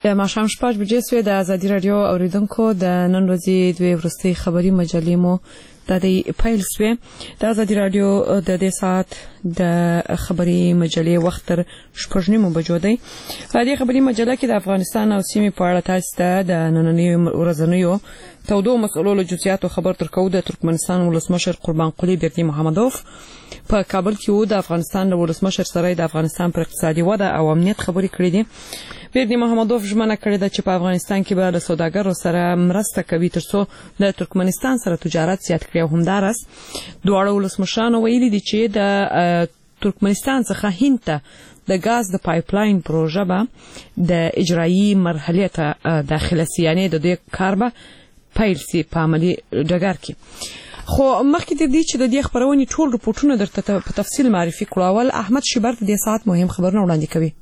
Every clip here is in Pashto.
د ماښام 6 بجې سوې د ازادي رادیو اوریدونکو د نن ورځې دوی ورستي خبري مجلې مو د پیل سوې د ازادي رادیو د دې ساعت د خبري مجلې وخت تر 6:30 بجو دی. د خبري مجله کې د افغانستان او سیمې په اړه تاسو ته د نننۍ ورځنیو تودو مسؤلو له جزئیاتو خبر ترکو. د ترکمنستان ولسمشر قربان قلی بردی محمدوف په کابل کې و د افغانستان د ولسمشر سره د افغانستان پر اقتصادي وده او امنیت خبرې کړې دي. بردی محمدوف ژمنه کړې ده چې په افغانستان کې به د سوداګرو سره مرسته کوي ترڅو د ترکمنستان سره تجارت زیات کړي. همدارس دواړه ولسمشرانو ویلي دي چې د ترکمنستان څخه هند ته د غاز د پایپلاین پروژه به د اجرایي مرحله ته داخله سي، یعنی د دې کار به پیل سي په عملي ډګر کې. خو مخکې د دې چې د دې خبرونې ټول رپورټونه درته په تفصیل معرفي کړو، اول احمد شیبر د دې ساعت مهم خبرونه وړاندې کوي.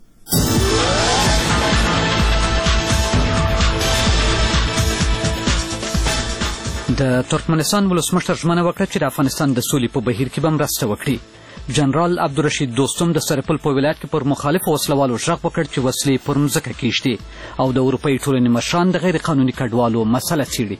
د ترکمنستان ولسمشر ژمنه وکړه چې د افغانستان د سولې په بهیر کې به مرسته وکړي. جنرال عبدالرشید دوستم د سرپل په ولایت کې پر مخالفو وسلوالو غږ وکړ چې وسلې پر مځکه کیږدي او د اروپایي ټولنې مشران د غیر قانوني کډوالو مسله څیړي.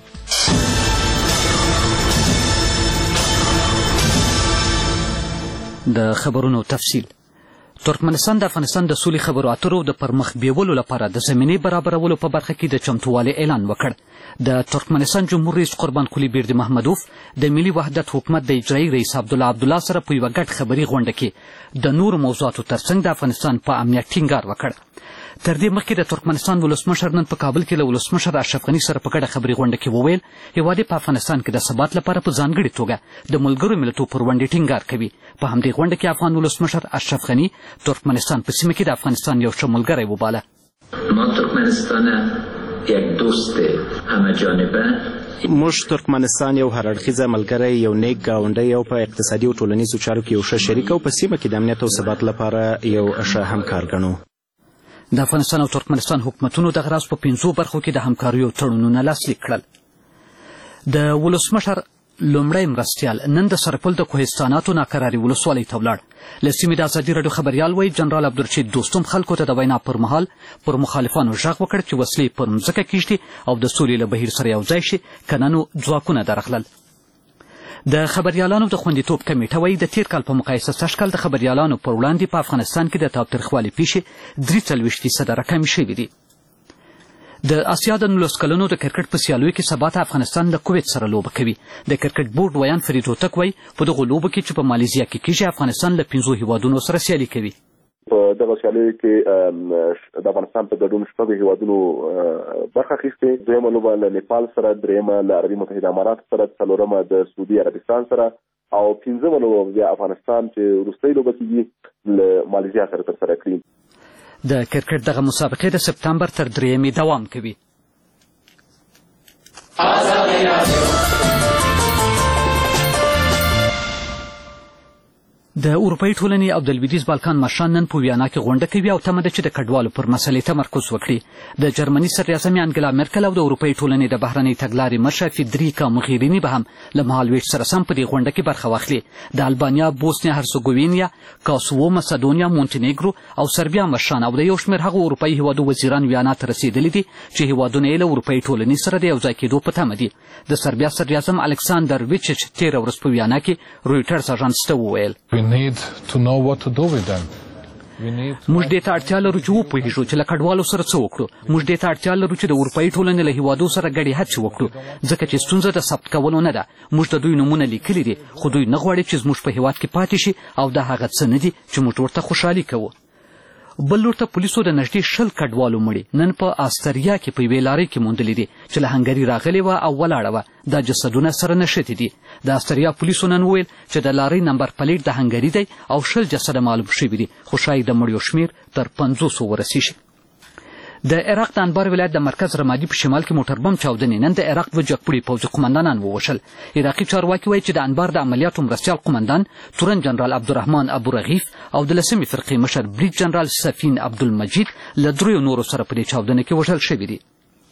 د خبرونو تفصیل. ترکمنستان د افغانستان د سولې خبرو اترو د پرمخ بیولو لپاره د زمینې برابرولو په برخه کې د چمتووالي اعلان وکړ. د ترکمنستان جمهور رئیس قربان قلی بردی محمدوف د ملي وحدت حکومت د اجرایي رئیس عبدالله سره په یوه ګډ خبري غونډه کې د نورو موضوعاتو ترڅنګ د افغانستان په امنیت ټینګار وکړ. تر دې مخکې د ترکمنستان ولسمشر نن په کابل کې له ولسمشر اشرف غني سره په ګډه خبري غونډه کې وویل هیواد په افغانستان کې د ثبات لپاره په ځانګړې توګه د ملګرو ملتونو پر ونډې ټینګار کوي. په همدې غونډه کې افغان ولسمشر اشرف غني ترکمنستان په سیمه کې د افغانستان یو ښه ملګری وباله. ما ترکمنستان یک دوست همه جانبه موږ ترکمنستان یو هر اړخیزه ملګری، یو نیک ګاونډی او په اقتصادي او ټولنیزو چارو کې یو ښه شریک او په سیمه کې د امنیت او ثبات لپاره یو ښه همکار ګڼو. د افغانستان او ترکمنستان حکومتونو دغه راز په 5 برخو کې د همکاریو تړونونه لاسلیک کړل. د ولسمشر لومړی مرستیال نن د سرپل د کوهستاناتو ناکراري ولسوالۍ ته ولاړ. له سیمې د ازادي راډیو خبریال وایي جنرال عبدالرشید دوستم خلکو ته د وینا پر مهال پر مخالفانو غږ وکړ چې وسلې پر مځکه کیږدي او د سولې له بهیر سره یو ځای شي، که نه نو ځواکونه درغلل. د خبریالانو د خوندیتوب کمیټه وایي د تیر کال په مقایسه سږ کال د خبریالانو پر وړاندې په افغانستان کې د تاوتریخوالي پیښې 43% راکمې شوي دي. د اسیا د 19 کلونو د کرکټ په سیالیو کې سبا ته افغانستان له کویت سره لوبه کوي. د کرکټ بورډ ویان فرید هوتک وایي په دغو لوبو کې چې په مالیزیا کې کیږي افغانستان له 5 هیوادونو سره سیالي کوي. په دغه سیالیو کې د افغانستان په ګډون 6 هیوادونو برخه اخیستې. دویمه لوبه له نیپال سره، دریمه له عربي متحده امارات سره، څلورمه د سعودي عربستان سره او پنځمه لوبه بیا افغانستان چې وروستۍ لوبه کیږي له مالیزیا سره ترسره کړي. د کرکټ دغه مسابقې د سپتمبر تر 3 دوام کوي. د اروپایي ټولنې او د لویدیځ بالکان مشران نن په ویانا کې غونډه کوي او تمه ده چې د کډوالو پر مسلې تمرکز وکړي. د جرمني صدراعظم انګلا مرکل او د اروپایي ټولنې د بهرنۍ تګلارې مشر فیدریکا موغیریني به هم له مهالویش سره سم په دې غونډه کې برخه واخلي. د البانیا، بوسنیا هرسوګوینیا، کاسوو، مسدونیا، مونټینیګرو او سربیا مشران او د یو شمېر هغو اروپایي هیوادو وزیران ویانا ته رسېدلي دي چې هیوادونه یې له اروپایي ټولنې سره د یو ځای کېدو په تمه دي. د سربیا صدراعظم الکساندر ویچیچ تېره ورځ په ویانا کې رویټرز اژانس ته وویل موږ دې ته اړتیا لرو چې وپوهېږو چې له کډوالو سره څه وکړو. موږ دې ته اړتیا لرو چې د اروپایي ټولنې له هیوادو سره ګډې هڅې وکړو ځکه چې ستونزه د ثبت کولو نه ده. موږ د دوی نومونه لیکلي دي خو دوی نه غواړي چې زموږ په هیواد کې پاتې شي او دا هغه څه نه دي چې موږ ورته خوشحالي کوو. بل لور ته پولیسو د نږدې 20 کډوالو مړي نن په آستریا کې په یوې لارۍ کې موندلي دي چې له هنګري راغلې وه او ولاړه وه. دا جسدونه سره نښتي دي. د آستریا پولیسو نن وویل چې د لارۍ نمبر پلیټ د هنګري دی او 20 جسده معلوم شوي دي، خو ښایي د مړیو شمېر تر 500 ورسیږي. د عراق د انبار ولایت د مرکز رمادي په شمال کې موټر بم چاودنې نن د عراق 2 جګپوړي پوځي قمندانان ووژل. عراقي چارواکي وایي چې د انبار د عملیاتو مرستیال قمندان تورن جنرال عبدالرحمن ابو رغیف او د 10مې فرقې مشر بریج جنرال سفین عبدالمجید له 3 نورو سره په دې چاودنه کې وژل شوي دي.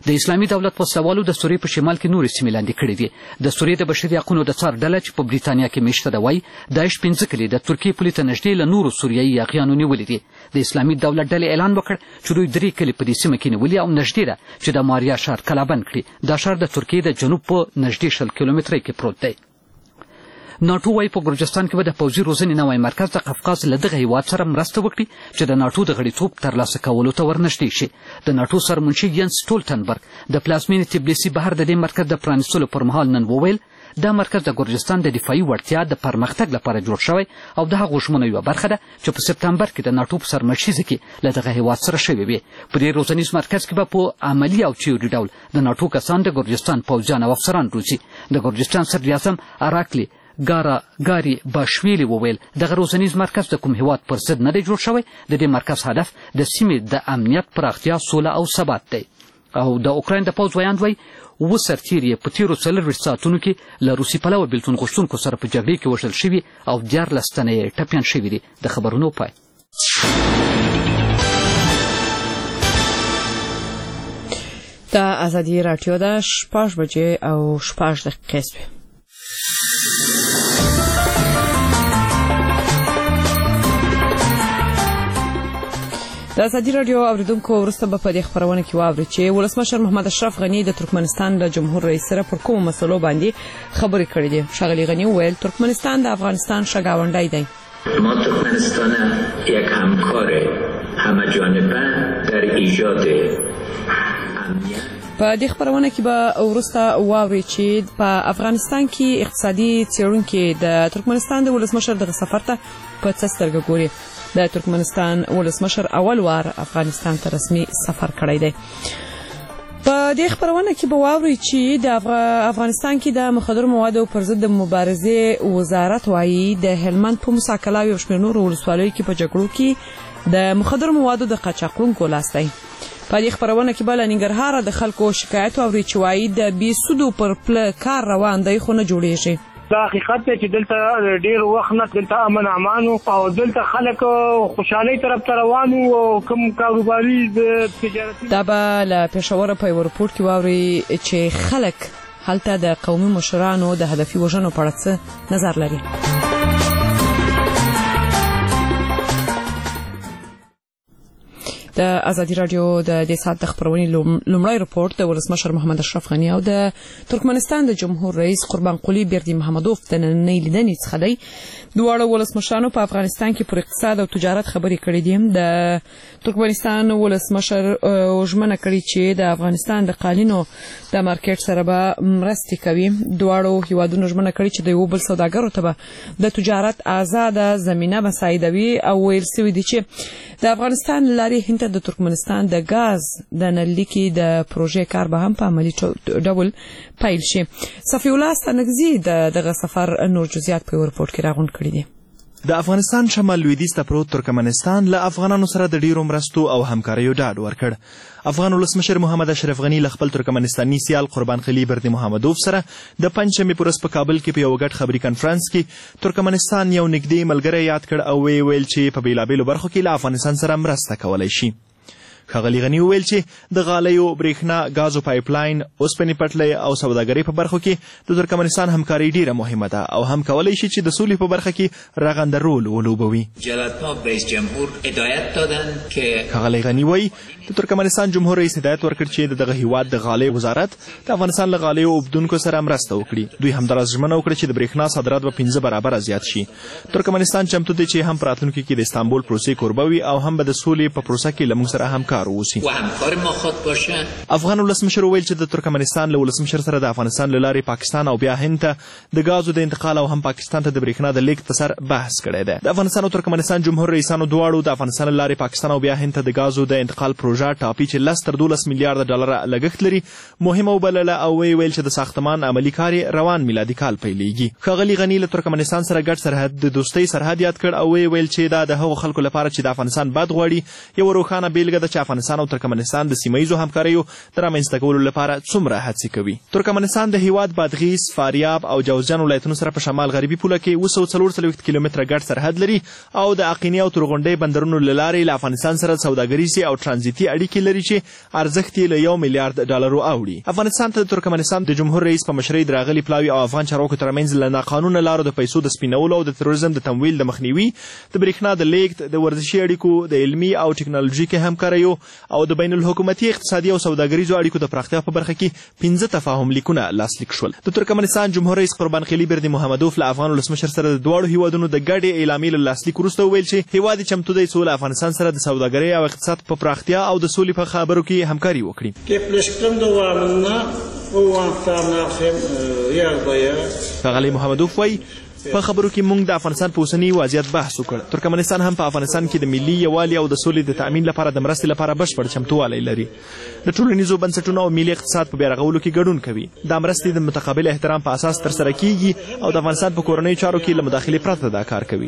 د اسلامي دولت وسلوالو د سوریې په شمال کې نورې سیمې لاندې کړې دي د سوریې د بشري حقونو د څار ډله چې په بریتانیا کې میشته ده وایي داعش 5 کلي د ترکیې پولې ته نږدې له نورو سوریایي یاغیانو نیولې دي د اسلامي دولت ډلې اعلان وکړ چې دوی 3 کلي په دې سیمه کې نیولي او نږدې ده چې د ماریا ښار کلابند کړي دا ښار د ترکیې د جنوب په نږدې 10 کیلومترۍ کې پروت دی ناټو وايي په ګرجستان کې به د پوځي روزنې نوی مرکز د قفقاز له دغه هیواد سره مرسته وکړي چې د ناټو د غړیتوب ترلاسه کولو ته ورنږدې شي د ناټو سرمنشي ینس سټولټنبرګ د پلازمینې تبلیسي بهر د دې مرکز د پرانیستلو پر مهال نن وویل دا مرکز د ګرجستان د دفاعي وړتیا د پرمختګ لپاره جوړ شوی او د هغو ژمنو یوه برخه ده چې په سپتمبر کې د ناټو په سرمشیزه کې له دغه هیواد سره شوې وي په دې روزنیز مرکز کې به په عملي او تیوري ډول د ناټو کسان د ګرجستان پوځیان او افسران روزي د ګرجستان صدراعظم اراکلی ګاری باشویلی وویل دغه روزنیز مرکز د کوم هیواد پر ضد نه دی جوړ شوی د دې مرکز هدف د سیمې د امنیت پراختیا سوله او ثبات دی او د اوکراین د پوځ ویاند وایي 7 سرتیري یې په تېرو 24 ساعتونو کې له روسي پلوه بېلتون غوښتونکو سره په جګړې کې وژل شوي او 14 تنه یې ټپیان شوي دي د خبرونو پای د ازادي راډیو د 6 بجې او 6 دقیقې شوې د ازادي راډیو اوریدونکو وروسته به په دې خپرونه کې واورئ چې ولسمشر محمد اشرف غني د ترکمنستان د جمهور رئیس سره پر کومو مسلو باندې خبرې کړې دي ښاغلي غني وویل ترکمنستان د افغانستان ښه ګاونډی دی ما ترکمنستان یک همکار همه‌جانبه در ایجاد امنیت په دې خبرونه کې به وروسته واورئ چې په افغانستان کې اقتصادي څېړونکي د ترکمنستان د ولسمشر دغه سفر ته په څه سترګه ګوري د ترکمنستان ولسمشر اول وار افغانستان ته رسمي سفر کړی دی په دې خبرونه کې به واورئ چې د افغانستان کې د مخدرو موادو پر ضد د مبارزې وزارت وايي د هلمند په موسی کلا او شمېر نورو ولسوالیو کې په جګړو کې د مخدرو موادو د قاچاقونکو لاس دی په دې خبرونه کې به له ننګرهاره د خلکو شکایت واورئ چې وايي د بې سودو پر پله کار روان دی خو نه جوړیږي دا حقیقت دی چې دلته ډیر وخت نه دلته امن امان او دلته خلک خوشحالۍ طرف ته روان او کوم کاروباري تجارتي دا به له پېښوره په یو رپورټ کې واورئ چې خلک هلته د قومي مشرانو د هدفي وژنو په اړه څه نظر لري د ازادي راډیو د دې ساعت د خبرونې لومړی رپورټ د ولسمشر محمد اشرف غني او د ترکمنستان د جمهور رئیس قربان قلی بیردی محمدوف د نننۍ لیدنې څخه دی دواړو ولسمشرانو په افغانستان کې پر اقتصاد او تجارت خبرې کړې دي د ترکمنستان ولسمشر ژمنه کړې چې د افغانستان د قالینو د مارکیټ سره به مرستې کوي دواړو هیوادونو ژمنه کړې چې د یو بل سوداګرو ته به د تجارت آزاده زمینه مساعدوي او ویل شوي دي چې د افغانستان لارې هند د ترکمنستان د غاز د نللیکي د پروژې کار به هم په عملي ډول پیل شي صفی الله ستانکزي دغه سفر نور جزئیات په رپورټ کې راغونډ کړي دي د افغانستان شمال لویدیځ ته پروت ترکمنستان له افغانانو سره د ډیرو مرستو او همکاریو ډاډ ورکړ افغان ولسمشر محمد اشرف غني له خپل ترکمنستاني سیال قربان قلی بیردی محمدوف سره د پنځمې په ورځ په کابل کې په یو ګډ خبري کنفرانس کې ترکمنستان یو نږدې ملګری یاد کړ او ویل چې په بیلابیلو برخو کې له افغانستان سره مرسته کولای شي ښاغلي غني وویل چې د غالیو برېښنا غازو پایپلاین اوسپنې پټلۍ او سوداګرۍ په برخو کې د ترکمنستان همکاري ډیره مهمه ده او هم کولی شي چې د سولې په برخه کې رغنده رول ولوبوي جناب رئیس جمهور هدایت دادن که ښاغلي غني وایي د ترکمنستان جمهور رئیس هدایت ورکړ چې دغه هیواد د غالیو وزارت د افغانستان له غالیو اوبدونکو سره مرسته وکړي دوی همداراز ژمنه وکړه چې د برېښنا صادرات به 15 برابره زیات شي ترکمنستان چمتو دی چې هم په راتلونکي کې د استانبول پروسې کوربه وي او هم به د سولې په پروسه کې له موږ سره همکار اوسي افغان ولسمشر وویل چې د ترکمنستان له ولسمشر سره د افغانستان له لارې پاکستان او بیا هند ته د غازو د انتقال او هم پاکستان ته د برېښنا د لیږد په سر بحث کړی دی د افغانستان او ترکمنستان جمهور رئیسانو دواړو د افغانستان له لارې پاکستان او بیا هند ته د غازو د انتقال پروژه ټاپي چې 10 تر 12 میلیارډ ډالر لګښت لري مهمه وبلله او ویل چې د ساختمان عملي کار روان میلادي کال پیلېږي ښاغلي غني له ترکمنستان سره ګډ سرحد د دوستۍ سرحد یاد کړ او ویل چې دا د هغو خلکو لپاره چې د افغانستان بد غواړي یو روښانه بیلګه ده چې د افغانستان او ترکمنستان د سیمه‌ییزو همکاریو د رامنځته کولو لپاره څومره هڅې کوي. ترکمنستان د هیواد بادغیس، فاریاب او جوزجان ولایتونو سره په شمال غربي پوله کې 240 کیلومتره ګډ سرحد لري او د اقینې او تورغونډۍ بندرونو له لارې له افغانستان سره سوداګریزې او ترانزیتي اړیکې لري چې ارزښت یې له 1 میلیارډ ډالرو اوړي. افغانستان ته د ترکمنستان د جمهور رئیس په مشرۍ د راغلي پلاوي او افغان چارواکو ترمنځ له ناقانونه لارو د پیسو د سپینولو او د تروریزم د تمویل د مخنیوي، د برېښنا د لیږد، د ورزشي اړیکو، د علمي او ټکنالوژیکي همکاریو او د بین الحکومتي اقتصادي او سوداګریزو اړیکو د پراختیا په برخه کې 15 تفاهم لیکونه لاسلیک شول. د ترکمنستان جمهور رئیس قربان قلی بردي محمدوف له افغان ولسمشر سره د دواړو هیوادونو د ګډې اعلامیې له لاسلیک وروسته وویل چې هیواد یې چمتو دی څو له افغانستان سره د سوداګرۍ او اقتصاد په پراختیا او د سولې په خبرو کې همکاري وکړي. ښاغلی محمدوف وایي په خبرو کې موږ د افغانستان په اوسني وضعیت بحث وکړ. ترکمنستان هم په افغانستان کې د ملي یووالي او د سولې د تأمین لپاره د مرستې لپاره بشپړ چمتووالی لري. د ټولنیزو بنسټونو او ملي اقتصاد په بیا رغولو کې ګډون کوي. دا مرستې د متقابل احترام په اساس ترسره کیږي او د افغانستان په کورنیو چارو کې له مداخلې پرته دا کار کوي.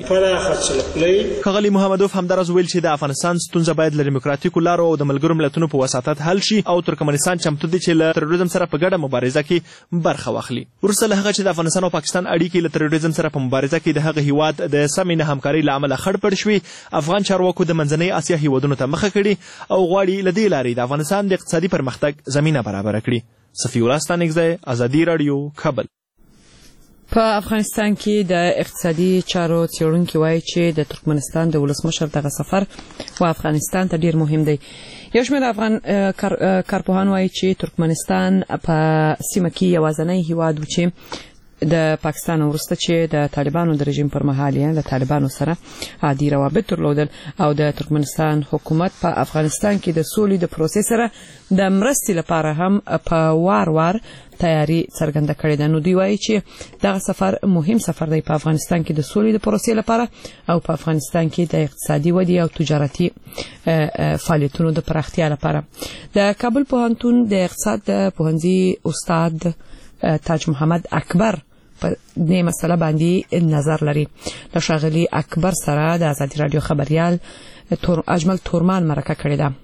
ښاغلی محمدوف همداراز ویل چې د افغانستان ستونزه باید له ډیموکراتیکو لارو او د ملګرو ملتونو په وساطت حل شي او ترکمنستان چمتو دی چې له تروریزم سره په ګډه مبارزه کې برخه واخلي. وروسته له هغه چې د افغانستان او پاکستان اړیکې له تروریزم سره په مبارزه کې د هغه هیواد د سمې نه همکارۍ له امله خړ پړ شوي، افغان چارواکو د منځنۍ اسیا هیوادونو ته مخه کړې او غواړي له دې لارې د افغانستان د اقتصادي پرمختګ زمینه برابره کړي. صفي الله ستانکزی، ازادي راډیو، کابل. په افغانستان کې د اقتصادي چارو څېړونکي وایي چې د ترکمنستان د ولسمشر دغه سفر و افغانستان ته ډیر مهم دی. یو شمېر افغان کارپوهان وایي چې ترکمنستان په سیمه کې یوازینی هیواد و چې د پاکستان وروسته چې د طالبانو د رژیم پر مهال د طالبانو سره عادي روابط درلودل او د ترکمنستان حکومت په افغانستان کې د سولې د پروسې سره د مرستې لپاره هم په وار تیاری څرګنده کړې ده. نو دوی وایي چې دغه سفر مهم سفر دی په افغانستان کې د سولې د پروسې لپاره او په افغانستان کې د اقتصادي ودې او تجارتي فعالیتونو د پراختیا لپاره. د کابل پوهنتون د اقتصاد د پوهنځي استاد تاج محمد اکبر په دې مسله باندې نظر لري. د ښاغلي اکبر سره د ازادي راډیو خبريال اجمل تورمان مرکه کړې ده.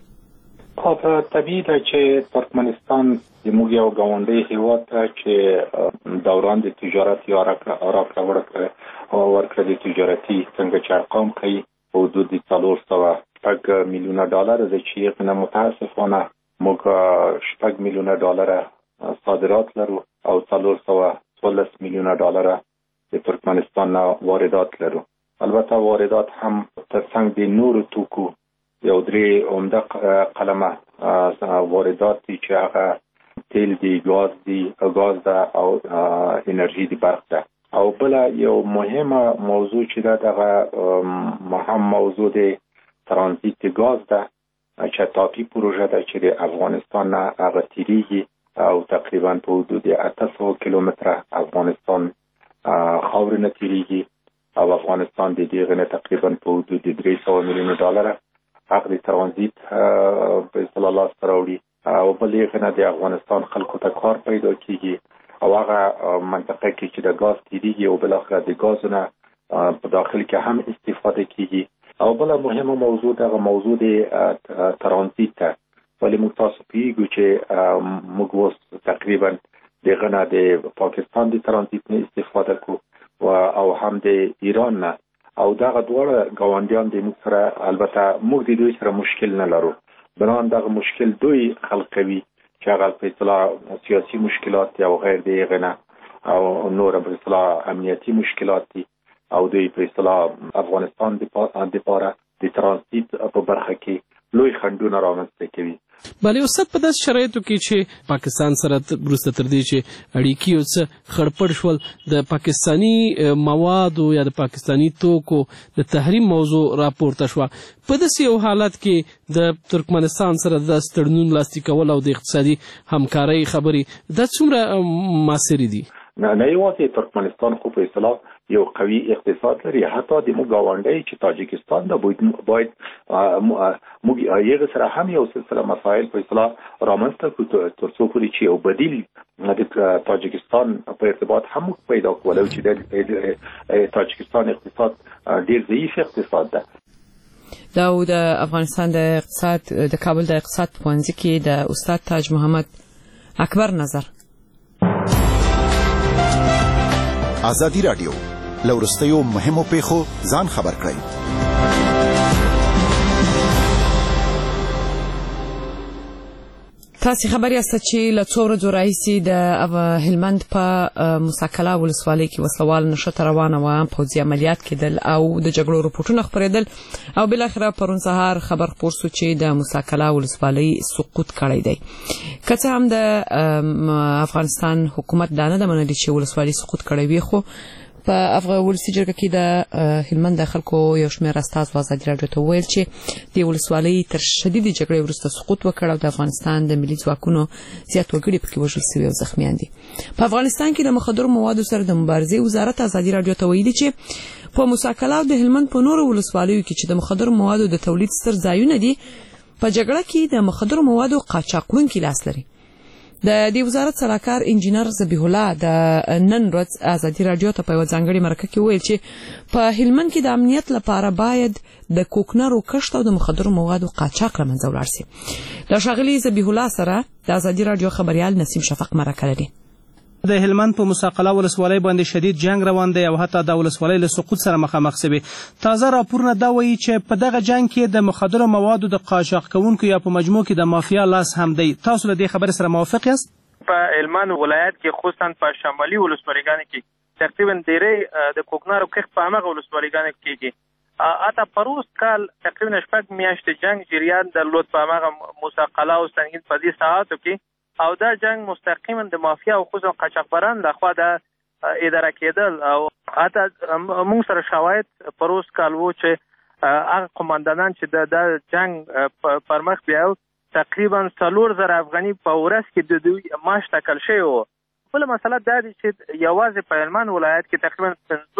طبیعي ده چې ترکمنستان زموږ یو ګاونډی هیواد ته چې دوران د تجارت یا راکړه ورکړه د تجارتي څنګه چې ارقام کوي په حدود 400 میلیونه ډالر ده چې یقینا متاسفانه موږ 6 میلیونه ډالر صادرات لرو او 414 میلیونه ډالر د ترکمنستان نه واردات لرو. البته واردات هم ترڅنګ د نورو توکو یو درې عمده قلمه واردات دي چې هغه تیل دی، غاز ده او انرژي دی برق ده. او بل یو مهمه موضوع چې دغه مهم موضوع د ترانزیت غاز ده چې تاپی پروژه ده چې د افغانستان نه هغه تیریږي او تقریبا په حدود 800 کیلومتره افغانستان خاور نه تیریږي او افغانستان د دې غنه تقریبا په حدود 300 میلیون ډالر حق د ترانزیت په اصطلاح لاس راوړي او بل یې غنه د افغانستان خلکو ته کار پیدا کیږي او هغه منطقه کې چې د غاز تیریږي او بل اخر د غازونه په داخل کې هم استفاده کیږي او بل مهمه موضوع دغه موضوع د ترانزیت ولی موږ تاسو پیږو چې موږ اوس تقریبا دغه نه د پاکستان د ترانزیت نه استفاده کوو او هم د ایران نه او دغه دواړه ګاونډیان د موږ سره البته موږ د دوی سره مشکل نه لرو، بنان دغه مشکل دوی خلق کوي چې هغه په اصطلاح سیاسي مشکلات او غیر دغه نه او نور په اصطلاح امنیتي مشکلات دي او دوی په اصطلاح افغانستان د لپاره د ترانزیت په برخه کې لوی خنډونه رامنځته کوي. بله استاد په داسې شرایطو کې چې پاکستان سره وروسته تر دې چې اړیکې یو څه خړپړ شول د پاکستاني موادو یا د پاکستاني توکو د تحریم موضوع راپورته شوه، په داسې یو حالت کې د ترکمنستان سره د تړون لاسلیک کول او د اقتصادي همکارۍ خبرې دا څومره مؤثرې دي؟ نه یوازې ترکمنستان خو په اصطلاح یو قوي اقتصاد لري، حتی د موږ ګاونډی چې تاجکستان دا باید موږ یې سره هم یو سلسله مسایل په اصطلاح رامنځته کړو تر څو پورې چې یو بدیل د تاجکستان په ارتباط هم پیدا کولو چې د تاجکستان اقتصاد ډیر ضعیف اقتصاد ده. دا د افغانستان د اقتصاد د کابل د اقتصاد پوهنځي کې د استاد تاج محمد اکبر نظر. ازادي رادیو لورستیو مهمو پیښو ځان خبر کړئ. تاسو خبر یاست چې له څو ورځو راهیسې د هلمند په موسی ولسوالۍ کې وسلوال نشته روانه و، پوځي عملیات کېدل او د جګړو رپورټونه خپرېدل او بل اخره پرون سهار خبر خپور شو چې د موسی ولسوالۍ سقوط کړی دی. که څه هم د افغانستان حکومت دا نه ده منلې چې ولسوالۍ سقوط کړی وي، خو په ولسي جرګه کې د هلمند د خلکو یو شمېر استازو ازادي راډیو ته وویل چې د ولسوالۍ تر شدیدې جګړې وروسته سقوط وکړ او د افغانستان د ملي ځواکونو زیات وګړي پکې وژل شوي او زخمیان دي. په افغانستان کې د مخدرو موادو سره د مبارزې وزارت ازادي راډیو ته ویلي چې په موسی او د هلمند په نورو ولسوالیو کې چې د مخدرو موادو د تولید ستر ځایونه دي، په جګړه کې د مخدرو موادو قاچاقونکي لاس لري. د دې وزارت سلاکار انجینر ذبیح الله د نن ورځ ازادي راډیو ته په یو ځانګړي مرکه کې ویل چې په هلمند کې د امنیت لپاره باید د کوکنارو کښت او د مخدرو موادو قاچاق له منځه ولاړ شي. د ښاغلي ذبیح الله سره د ازادي راډیو خبريال نسیم شفق مرکه لري. د هلمند په موسی ولسوالۍ باندې شدید جنگ روان دی او حتی د ولسوالۍ له سقوط سره مخامخ شوی. تازه راپورونه دا وایي چې په دغه جنگ کې د مخدرو موادو د قاچاق کوونکو یا په مجموع کې د مافیا لاس هم دی. تاسو له دې خبرې سره موافق یاست؟ په هلمند ولایت کې خصوصا په شمالي ولسوالیګانو کې تقریبا ډېری د کوکنارو کښت په هغه ولسوالیګانو کې کېږي. اته پروس کال تقریبا شپږ میاشتې جنگ جریان درلود په هغه موسی او سنگین په دې ساعتو کې، او دا جنگ مستقیما د مافیا او خصوصا قاچاقبران لخوا د اداره کېدل. او حتی موږ سره شواهد پروس کال وو چې هغه قوماندانان چې د جنگ پر مخ بیاو تقریبا 4000 افغاني په ورځ کې د دوی معاش ټاکل شوی و. بله مسله دا دی چې یوازې په هلمند ولایت کې تقریبا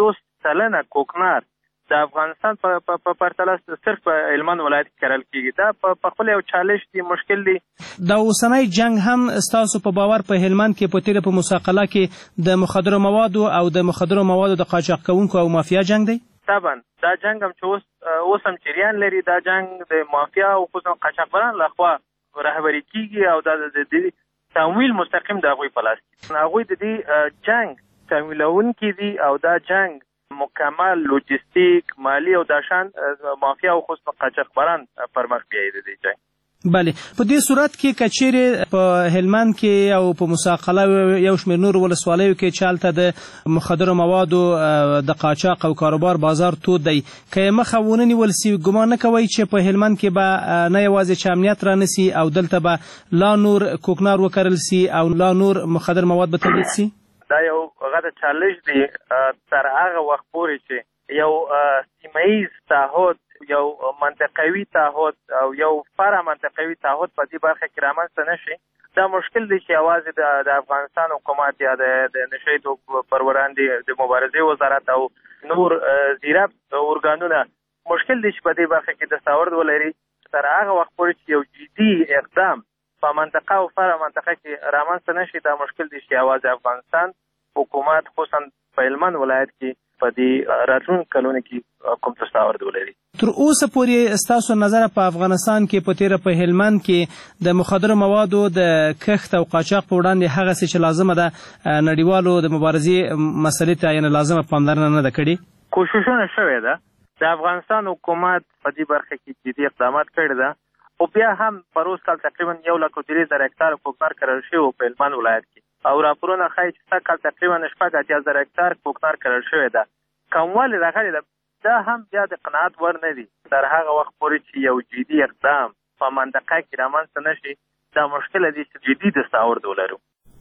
50% کوکنار د افغانستان په پرتله صرف په هلمند ولایت کې کرل کېږي. دا په خپل یو چالش دی، مشکل دی. دا اوسنی جنگ هم ستاسو په باور په هلمند کې په تیره په موسی کې د مخدرو موادو او د مخدرو موادو د قاچاق کوونکو او مافیا جنگ دی؟ طبعا دا جنگ هم چې اوس هم جریان لري. دا جنگ د مافیا او خصوصا قاچاقبران لخوا رهبري کیږي او د تمویل مستقیم د هغوی په لاس کې. هغوی د دې جنگ تمویلونکي دي او دا جنگ مکمل لوجستیک، مالی او داشان مافیا او خصوصا قاچاقبران پر مخ بیایي د دې جنگ. بله، په دې صورت کې کچېرې په هلمند کې او په موسی یو شمېر نور ولسوالیو کې چالته د مخدرو موادو د قاچاق او کاروبار بازار تود دی، که مخه ونه نیول سي، ګمان نه کوئ چې په هلمند کې به نه یوازې چې امنیت رانسي او دلته به لا نور کوکنار وکرل سي او لا نور مخدر مواد به تولید سي؟ دا یو غټ چالش دی تر هغه وخت پورې چې یو سیمه‌ایز تعهد، یو منطقوي تعهد او یو فرع منطقوي تعهد په دې برخه کې رامنځته نشي. دا مشکل دی چې یوازې د افغانستان حکومت یا د نشهیي توکو پر وړاندې د مبارزې وزارت او نور زیرب ارګانونه مشکل دی چې په دې برخه کې دستاورد ولري. تر هغه وخت پورې چې یو جدي اقدام په منطقه او فرع منطقه کې رامنځته نشي، دا مشکل دی چې یوازې افغانستان حکومت خصوصا په هلمند ولایت کې په دې راتلونکو کلونو کې کوم دستاورد ولري. تر اوسه پورې ستاسو نظر په افغانستان کې په تیره په هلمند کې د مخدرو موادو د کښت او قاچاق په وړاندې هغه څه چې لازمه ده نړیوالو د مبارزې مسلې ته یعنې لازمه پاملرنه نه ده کړې؟ کوششونه شوې ده. د افغانستان حکومت په دې برخه کې جدي اقدامات کړي ده، خو بیا هم پروس کال تقریبا 1,03,000 هکتار کوکنار کرل شوی په هلمند ولایت کې، او راپورونه ښایي چې سږ کال تقریبا 80,000 هکتار کوکنار کرل شوی ده. کموالی راغلی ده، دا هم بیا د قناعت ور نه دي. تر هغه وخت پورې چې یو جدي اقدام په منطقه کې رامنځته نشي، دا مشکل دی چې جدي دستاورد ولرو.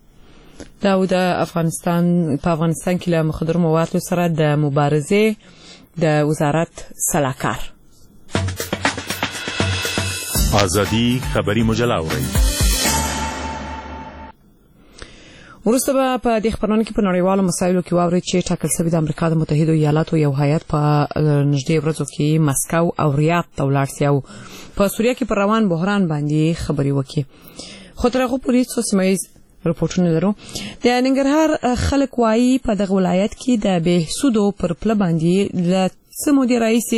دا د افغانستان کې له مخدرو موادو سره د مبارزې د وزارت سلاکار. ازادي خبري مجله اورئ. وروسته به په دې خبرونه کې په نړیوالو مسایلو کې واورئ چې ټاکل شوی د امریکا د متحده ایالاتو یو هیئت په نږدې ورځو کې مسکو او ریاض ته ولاړ شي او په سوریه کې پر روان بحران باندې خبرې وکړي. خو تر هغه پورې څو سیمه‌ایز رپورټونه لرو. د ننګرهار خلک وایي په دغه ولایت کې د بې سودو پر پله باندې له څه مودې راهیسې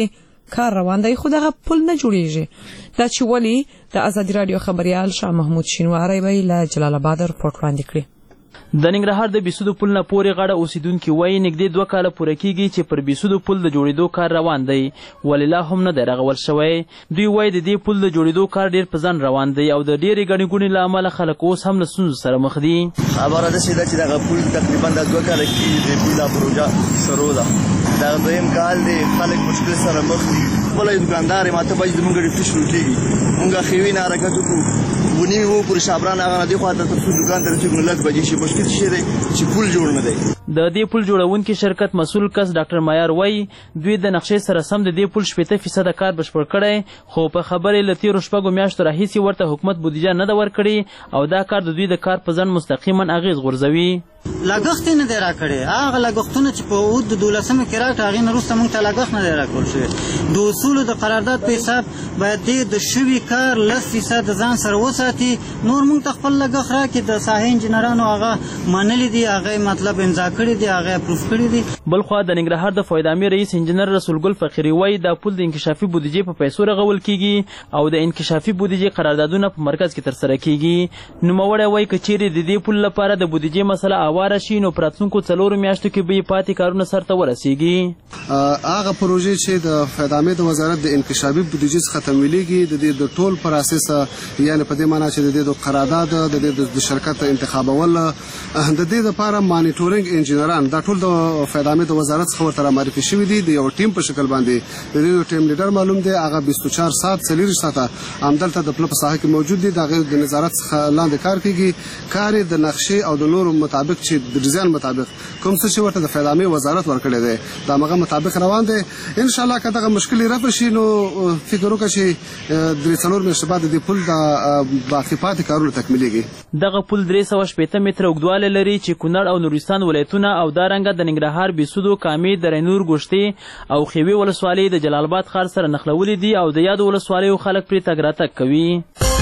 کار روان دی خو دغه پل نه جوړیږي دا چې ولی د ازادي رادیو خبريال شاه محمود شینواری وی له جلال آباد رپورټ وړاندې کړی. د ننګرهار د بیسودو پل نه پورې غاړه اوسیدونکي وایي نږدې 2 کاله پوره کیږي چې پر بیسودو پل د جوړېدو کار روان دی ولې لا هم نه دی رغول شوی. دوی وایي د دې پل د جوړېدو کار ډېر په ځان روان دی او د ډېرې ګڼې ګوڼې له امله خلک اوس هم له ستونزو سره مخ دي. خبره داسې ده چې دغه پل تقریبا د 2 کاله کېږي د پل دا پروژه شروع ده. دغه دویم کال دی خلک مشکل سره مخ دي. خپله دوکاندار یم 8 بجې زموږ ډیوټي شروع کېږي مونږ خیوي نه حرکت وکړو ونیوي وو پورې شابران هغه نه دې خوا ته تر څو دوکان ته رسېږو 9 بجې شي مشکل شي دی چې پل جوړ نه دی. د دې پل جوړونکي شرکت مسؤل کس ډاکټر معیار وایي دوی د نقشې سره سم د دې پل 80% کار بشپړ کړی خو په خبرې له تېرو 6 میاشتو راهیسې ورته حکومت بودیجه نه ده ورکړې او دا کار د دوی د کار په ځان مستقیما اغیز غورځوي. لګښت نه دی راکړی هغه لګښتونه چې په اوت د 12مې کې راکړه هغې نه وروسته موږ ته لګښت نه دی راکول شوی. د اصولو د قرارداد په حساب باید دې د شوي کار 10% د ځان سره وساتي نور موږ ته خپل لګښت راکړي. د ساحې انجینرانو هغه منلي دي هغه مطلب امضا کړي دي هغه اپروف کړي دي. بلخوا د ننګرهار د فایدامي رئیس انجینر رسول ګل فقیري وایي دا پل د انکشافي بودیجې په پیسو رغول کیږي او د انکشافي بودیجې قراردادونه په مرکز کې ترسره کیږي. نوموړی وایي که چیرې د دې پل لپاره د بودیجې مسله هواره شي نو راتلونکو 4 میاشتو کې به پاتې کارونه سرته ورسیږي. هغه پروژې چې د فایدامي د وزارت د انکشافي بودیجې څخه تمویلېږي د دې د ټول پروسس یعنی په دې معنی چې د دې د قرارداد د دې د شرکت انتخابول د دې لپاره مانیټورینګ انجینران دا ټول د فایدامي د وزارت څخه ورته معرفي شوي دي د یو ټیم په شکل باندې د دې ټیم لیډر معلوم دی هغه 24 ساعت 40 ساعته همدلته د پل په ساحه کې موجود دي د هغې د نظارت څخه لاندې کار کیږي کار د نقشې او د نورو مطابق چې د ډیزاین مطابق کوم څه چې ورته د فایدامي وزارت ورکړی دی د هغه مطابق روان دی. ان شاء الله که دغه مشکل رفع شي نو فکر وکړه چې 3 میاشتې بعد د پل د باقي پاتې کارونه تکمیلېږي. دغه پل 380 متره اوږدوالی لري چې کونړ او نورستان ولایتونه او دارنګه د ننګرهار بیسودو کامې درینور ګوشتې او خیوي ولسوالۍ د جلال آباد ښار سره نښلولي دي او د یادو ولسوالیو خلک پرې تګ راتګ کوي.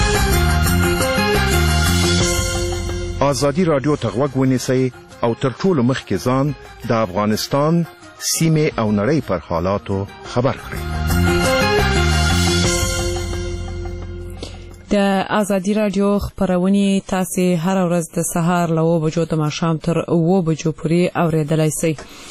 آزادي رادیو ته غوږ ونیسئ او تر ټولو مخکې ځان د افغانستان سیمې او نړۍ پر حالاتو خبر کړئ. د ازادي رادیو خبرونه تاسو هر ورځ د سهار له 9 بجو د ماښام تر 9 بجو پورې اوریدلای شئ.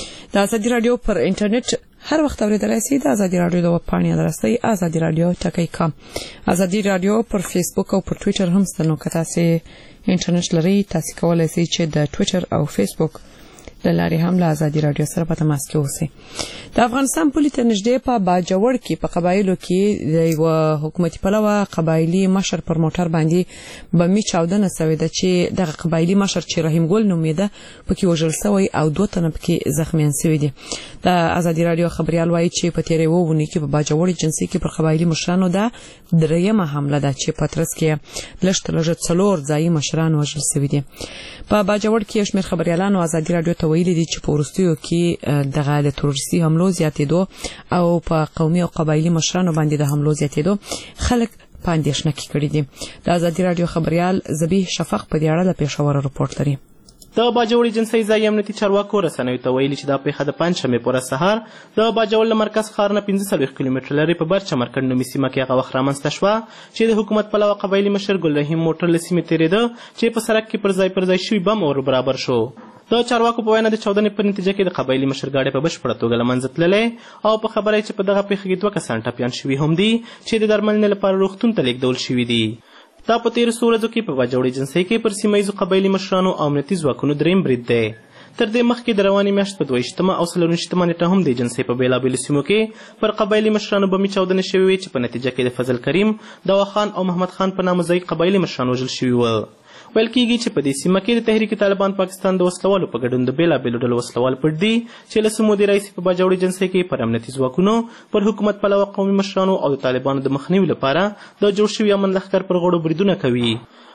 د ازادي رادیو پر انټرنیټ هر وخت اوریدلای شئ. د ازادي رادیو د ویب پاڼې ادرس دی azadiradio.com. ازادي رادیو پر فیسبوک او پر ټوئیټر هم ستنو نو که تاسو انټرنیټ لري تاسو کولای شئ چې د ټوئیټر او فیسبوک د لارې هم له ازادي رادیو سره په تماس کې اوسئ. د افغانستان پولې ته نږدې په باجوړ کې په قبایلو کې د یو حکومتي پلوه قبایلی مشر پر موټر باندې بمي چاودنه شوې ده چې دغه قبایلی مشر چې رحیم ګل نومیده پکې وژل شوی او 2 تنه پکې زخمیان شوي دي. د ازادي رادیو خبريال وایي چې په تیرې وونه کې په باجوړ جنسي کې پر قبایلی مشرانو ده درېمه حمله ده چې پترس کې لږ 4 ځایي مشران وژل شوي دي. په باجوړ کې شمېر خبريالانو ازادي رادیو ته ویلي دي چې په وروستیو کې دغه د تروریستي حملو زیاتېدو او په قومي او قبایلی مشرانو باندې د حملو زیاتېدو خلک په اندېښنه کې کړي دي. د ازادي رادیو خبريال ذبیح شفق په دې اړه د پېښور رپورټ لري. د باجوړ جنسي ځای امنیتي چارواکو رسنیو ته ویلي چې دا پیښه د پنځشنبې پر سهار د باجوړ له مرکز ښار نه 15 کیلومتره لري په برچمرکند نومي سیمه کې هغه وخت رامنځته شوه چې د حکومت پلوه قبایلي مشر ګل رحیم موټر له سیمې تېرېده چې په سړک کې پر ځای شوي بم ور برابر شو. د چارواکو په وینا د چاودنې په نتیجه کې د قبایلي مشر ګاډی په بشپړه توګه له منځه تللی او په خبره چې په دغه پیښه کې 2 کسان ټپیان شوي هم دي چې د درملنې لپاره روغتون ته لیږدول شوي دي. دا په تېرو څو ورځو کې په باجوړ جنسي کې پر سیمه ییزو قبایلي مشرانو او امنیتي ځواکونو درېیم برید دی. تر دې مخکې د روانې میاشت په 22 او 24 نیټه هم د جنسي په بېلابېلو سیمو کې پر قبایلي مشرانو بمي چاودنې شوې وې چې په نتیجه کې د فضل کریم، دوا خان او محمد خان په نامه ځایي قبایلي مشران وژل شوي وو. ویل کېږي چې په دې سیمه کې د تحریک طالبان پاکستان د وسلوالو په ګډون د بېلابېلو ډلو وسلوال پټ دي چې له څو مودې راهیسې په باجوړ جنسي کې پر امنیتي ځواکونو پر حکومت پلوه قومي مشرانو او د طالبانو د مخنیوي لپاره د جوړ شوي امن لښکر پر غړو بریدونه کوي.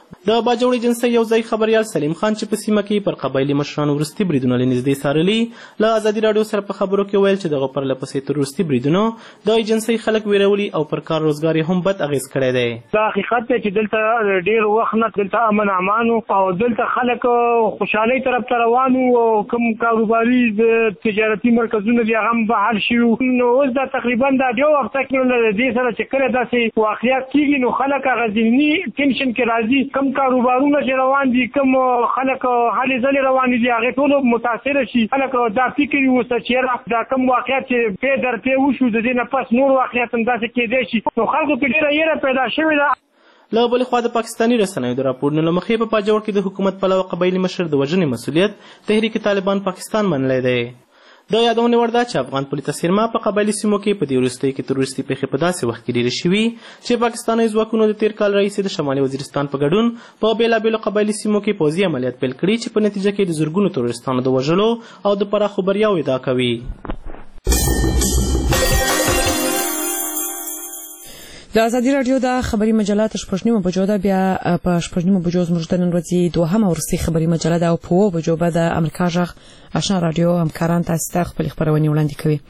د باجوړ ایجنسۍ یو ځای خبریال سلیم خان چې په سیمه کې پر قبایلي مشرانو وروستي بریدونه له نږدې څارلي له ازادي راډیو سره په خبرو کې ویل چې دغه پرله پسې تر وروستي بریدونو د ایجنسۍ خلک ویرولي او پر کار روزګار یې هم بد اغېز کړی دی. دا حقیقت دی چې دلته ډېر وخت نه دلته امن امان او دلته خلک خوشحالۍ طرف ته روان او کوم کاروباري تجارتي مرکزونه دي هغه هم بحال شوي. نو اوس دا تقریبا دا یو وخت کې له دې سره چې کله داسې واقعیت کېږي نو خلک هغه ذهني ټینشن کې راځي. کوم کاروبارونه چې روان دي کوم خلک هلې ځلې روان دي هغې ټولو متاثره شي. خلک دا فکر یې اوسه چې دا کوم واقعیت چې پې در پې وشو د دې نه پس نور واقعیت هم داسې کېدی شي نو خلکو کې ډېره یېره پیدا شوې ده. له بلې خوا د پاکستاني رسنیو د راپورونو له مخې په باجوړ کې د حکومت پلوه قبایلي مشر د وژنې مسؤلیت تحریک طالبان پاکستان منلی دی. د یادونې وړ ده چې افغان پولیسه څیرمه په قبایلي سیمو کې په دې وروستیو کې تروریستي پیښې په داسې وخت کې ډېرې شوي چې پاکستاني ځواکونو د تېر کال راهیسې د شمالي وزیرستان په ګډون په بېلابېلو قبایلي سیمو کې پوځي عملیات پیل کړي چې په نتیجه کې د زرګونو تروریستانو د وژلو او د پراخو بریاوو ادعا کوي. د ازادي راډیو د خبري مجله تر 8:30 بجو ده. بیا په 8:30 بجو زموږ د نن ورځې دوهمه وروستۍ خبري مجله ده او په 9 بجو به د امریکا غږ آشنا راډیو همکاران تاسو ته خپل خبرونه وړاندې کوي.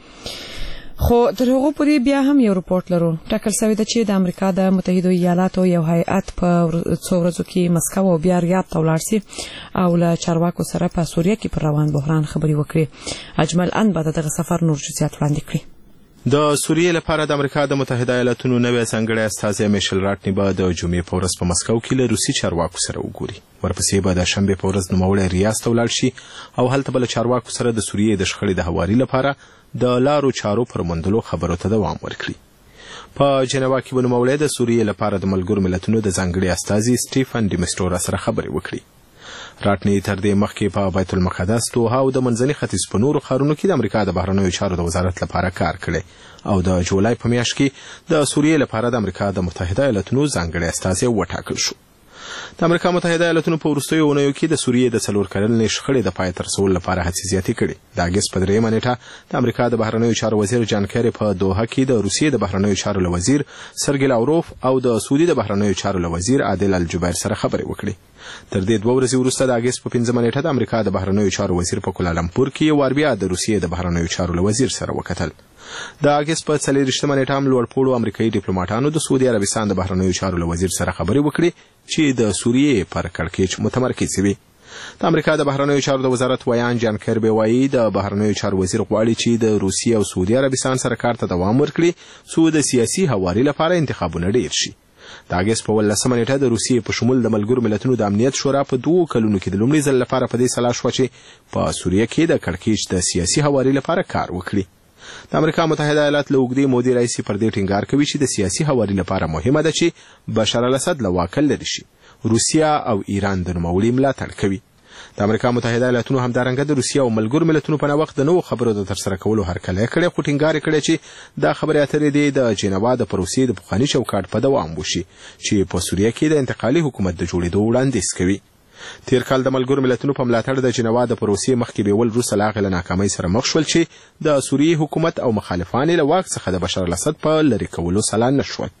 خو تر هغه پورې بیا هم یو رپورت لرو. ټاکل شوی ده چې د امریکا د متحده ایالاتو یو هیئت په څو ورځو کې مسکو او بیا ریاض ته ولاړ شي او له چارواکو سره په سوریه کې پر روان بحران خبري وکړي. اجمل ان بعد دغه سفر نور جزئیات وړاندې کړي. د سوریې لپاره د امریکا د متحده ایالاتونو نوی ځانګړی استازی میشل راټنی به د جمعې په ورځ په مسکو کې له روسي چارواکو سره وګوري. ورپسې به د شنبې په ورځ نوموړی ریاض ته ولاړ شي او هلته به له چارواکو سره د سوریې د شخړې د هواري لپاره د لارو چارو پر موندلو خبرو ته دوام ورکړي. په جنیوا کې به نوموړی د سوریې لپاره د ملګرو ملتونو د ځانګړي استازي سټیفن ډیمسټورا سره خبرې وکړي. راټنی تر دې مخکې په بیت المقدس دوحه او د منځني ختیځ په نورو ښارونو کې د امریکا د بهرنیو چارو د وزارت لپاره کار کړی او د جولای په میاشت کې د سوریې لپاره د امریکا د متحده ایالاتونو ځانګړي استازی وټاکل شو. د امریکا متحده ایالاتونو په وروستیو اونیو کې د سوریې د 4 کلنې شخړې د پای ته رسولو لپاره هڅې زیاتې کړې. د اګست په 3 نیټه د امریکا د بهرنیو چارو وزیر جان کیری په دوحه کې د روسیې د بهرنیو چارو له وزیر سرګی لاوروف او د سعودي د بهرنیو چارو له وزیر عادل الجبیر سره خبرې وکړې. تر دې 2 ورځې وروسته د اګست په 5 نیټه د امریکا د بهرنیو چارو وزیر په کوالالمپور کې یو وار بیا د روسیې د بهرنیو چارو له وزیر سره وکتل. د اګست په 24 نیټه هم لوړپوړو امریکایي ډیپلوماټانو د سعودي عربستان د بهرنیو چارو له وزیر سره خبرې وکړې چې د سوریې پر کړکېچ متمرکز وي. د امریکا د بهرنیو چارو د وزارت ویان جان کیربي وایي د بهرنیو چارو وزیر غواړي چې د روسیې او سعودي عربستان سره کار ته دوام ورکړي څو د سیاسي هواري لپاره انتخابونه ډیر شي. د اګست په 18 نیټه د روسیې په شمول د ملګرو ملتونو د امنیت شورا په 2 کلونو کې د لومړي ځل لپاره په دې سلا شوه چې په سوریه کې د کړکېچ د سیاسي هواري لپاره کار وکړي. د امریکا متحده ایالات له اوږدې مودې راهیسې پر دې ټینګار کوي چې د سیاسي هواري لپاره مهمه ده چې بشار الاسد له واکه لرې شي. روسیه او ایران د نوموړي ملاتړ کوي. د امریکا متحده ایالاتونو همدارنګه د روسیه او ملګرو ملتونو په نوښت د نوو خبرو د ترسره کولو هرکلی کړی خو ټینګار کړی چې دا خبرې اترې د جنیوا د پروسې د پخواني چوکاټ په دوام وشي چې په سوریه کې د انتقالي حکومت د جوړېدو وړاندیز کوي. تیر کال د ملګرو ملتونو په ملاتړ د جنیوا د پروسې مخکې بیول وروسته له هغې له ناکامۍ سره مخ شول چې د سوریې حکومت او مخالفان له واک څخه د بشار الاسد په لرې کولو سلا نه شول.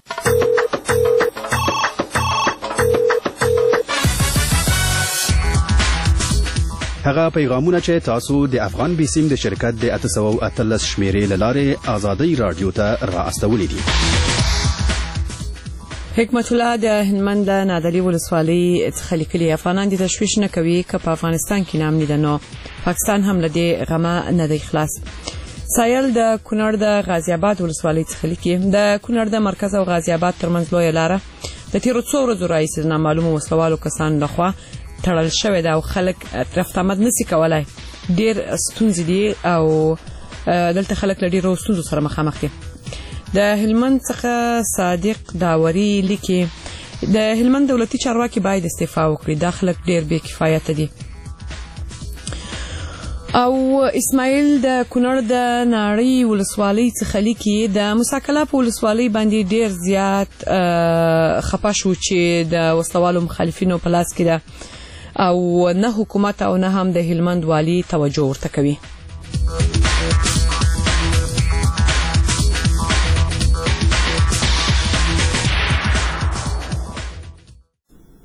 هغه پیغامونه چې تاسو د افغان بیسیم د شرکت د 813 شمیرې لاره آزادی رادیو ته را استولې دي. حکمت الله د هلمند د نادعلي ولسوالۍ څخه لیکلي افغانان د تشویش نه کوي که په افغانستان کې نام نه نو پاکستان هم له دې غمه نه دی خلاص. سایل د کونړ د غازی آباد ولسوالۍ څخه لیکي د کونړ د مرکز او غازی آباد ترمنځ لویه لاره د تیرو څو ورځو راهیسې د نامعلومو وسلوالو کسانو لخوا تړل شوې ده او خلک طرف ته آمد نشي کولای. ډېر ستونزې دي او دلته خلک له ډېرو ستونزو سره مخامخ دي. د هلمند څخه صادق داوري لیکي د هلمند دولتي چارواکي باید استعفا وکړي. دا خلک ډېر بې کفایته دي. او اسماعیل د کونړ د ناړۍ ولسوالۍ څخه لیکي د مساکله په ولسوالۍ باندې ډېر زیات خپه شو چې د وسلوالو مخالفینو په لاس کې ده او نه حکومت او نه هم د هلمند والی توجه ورته کوي.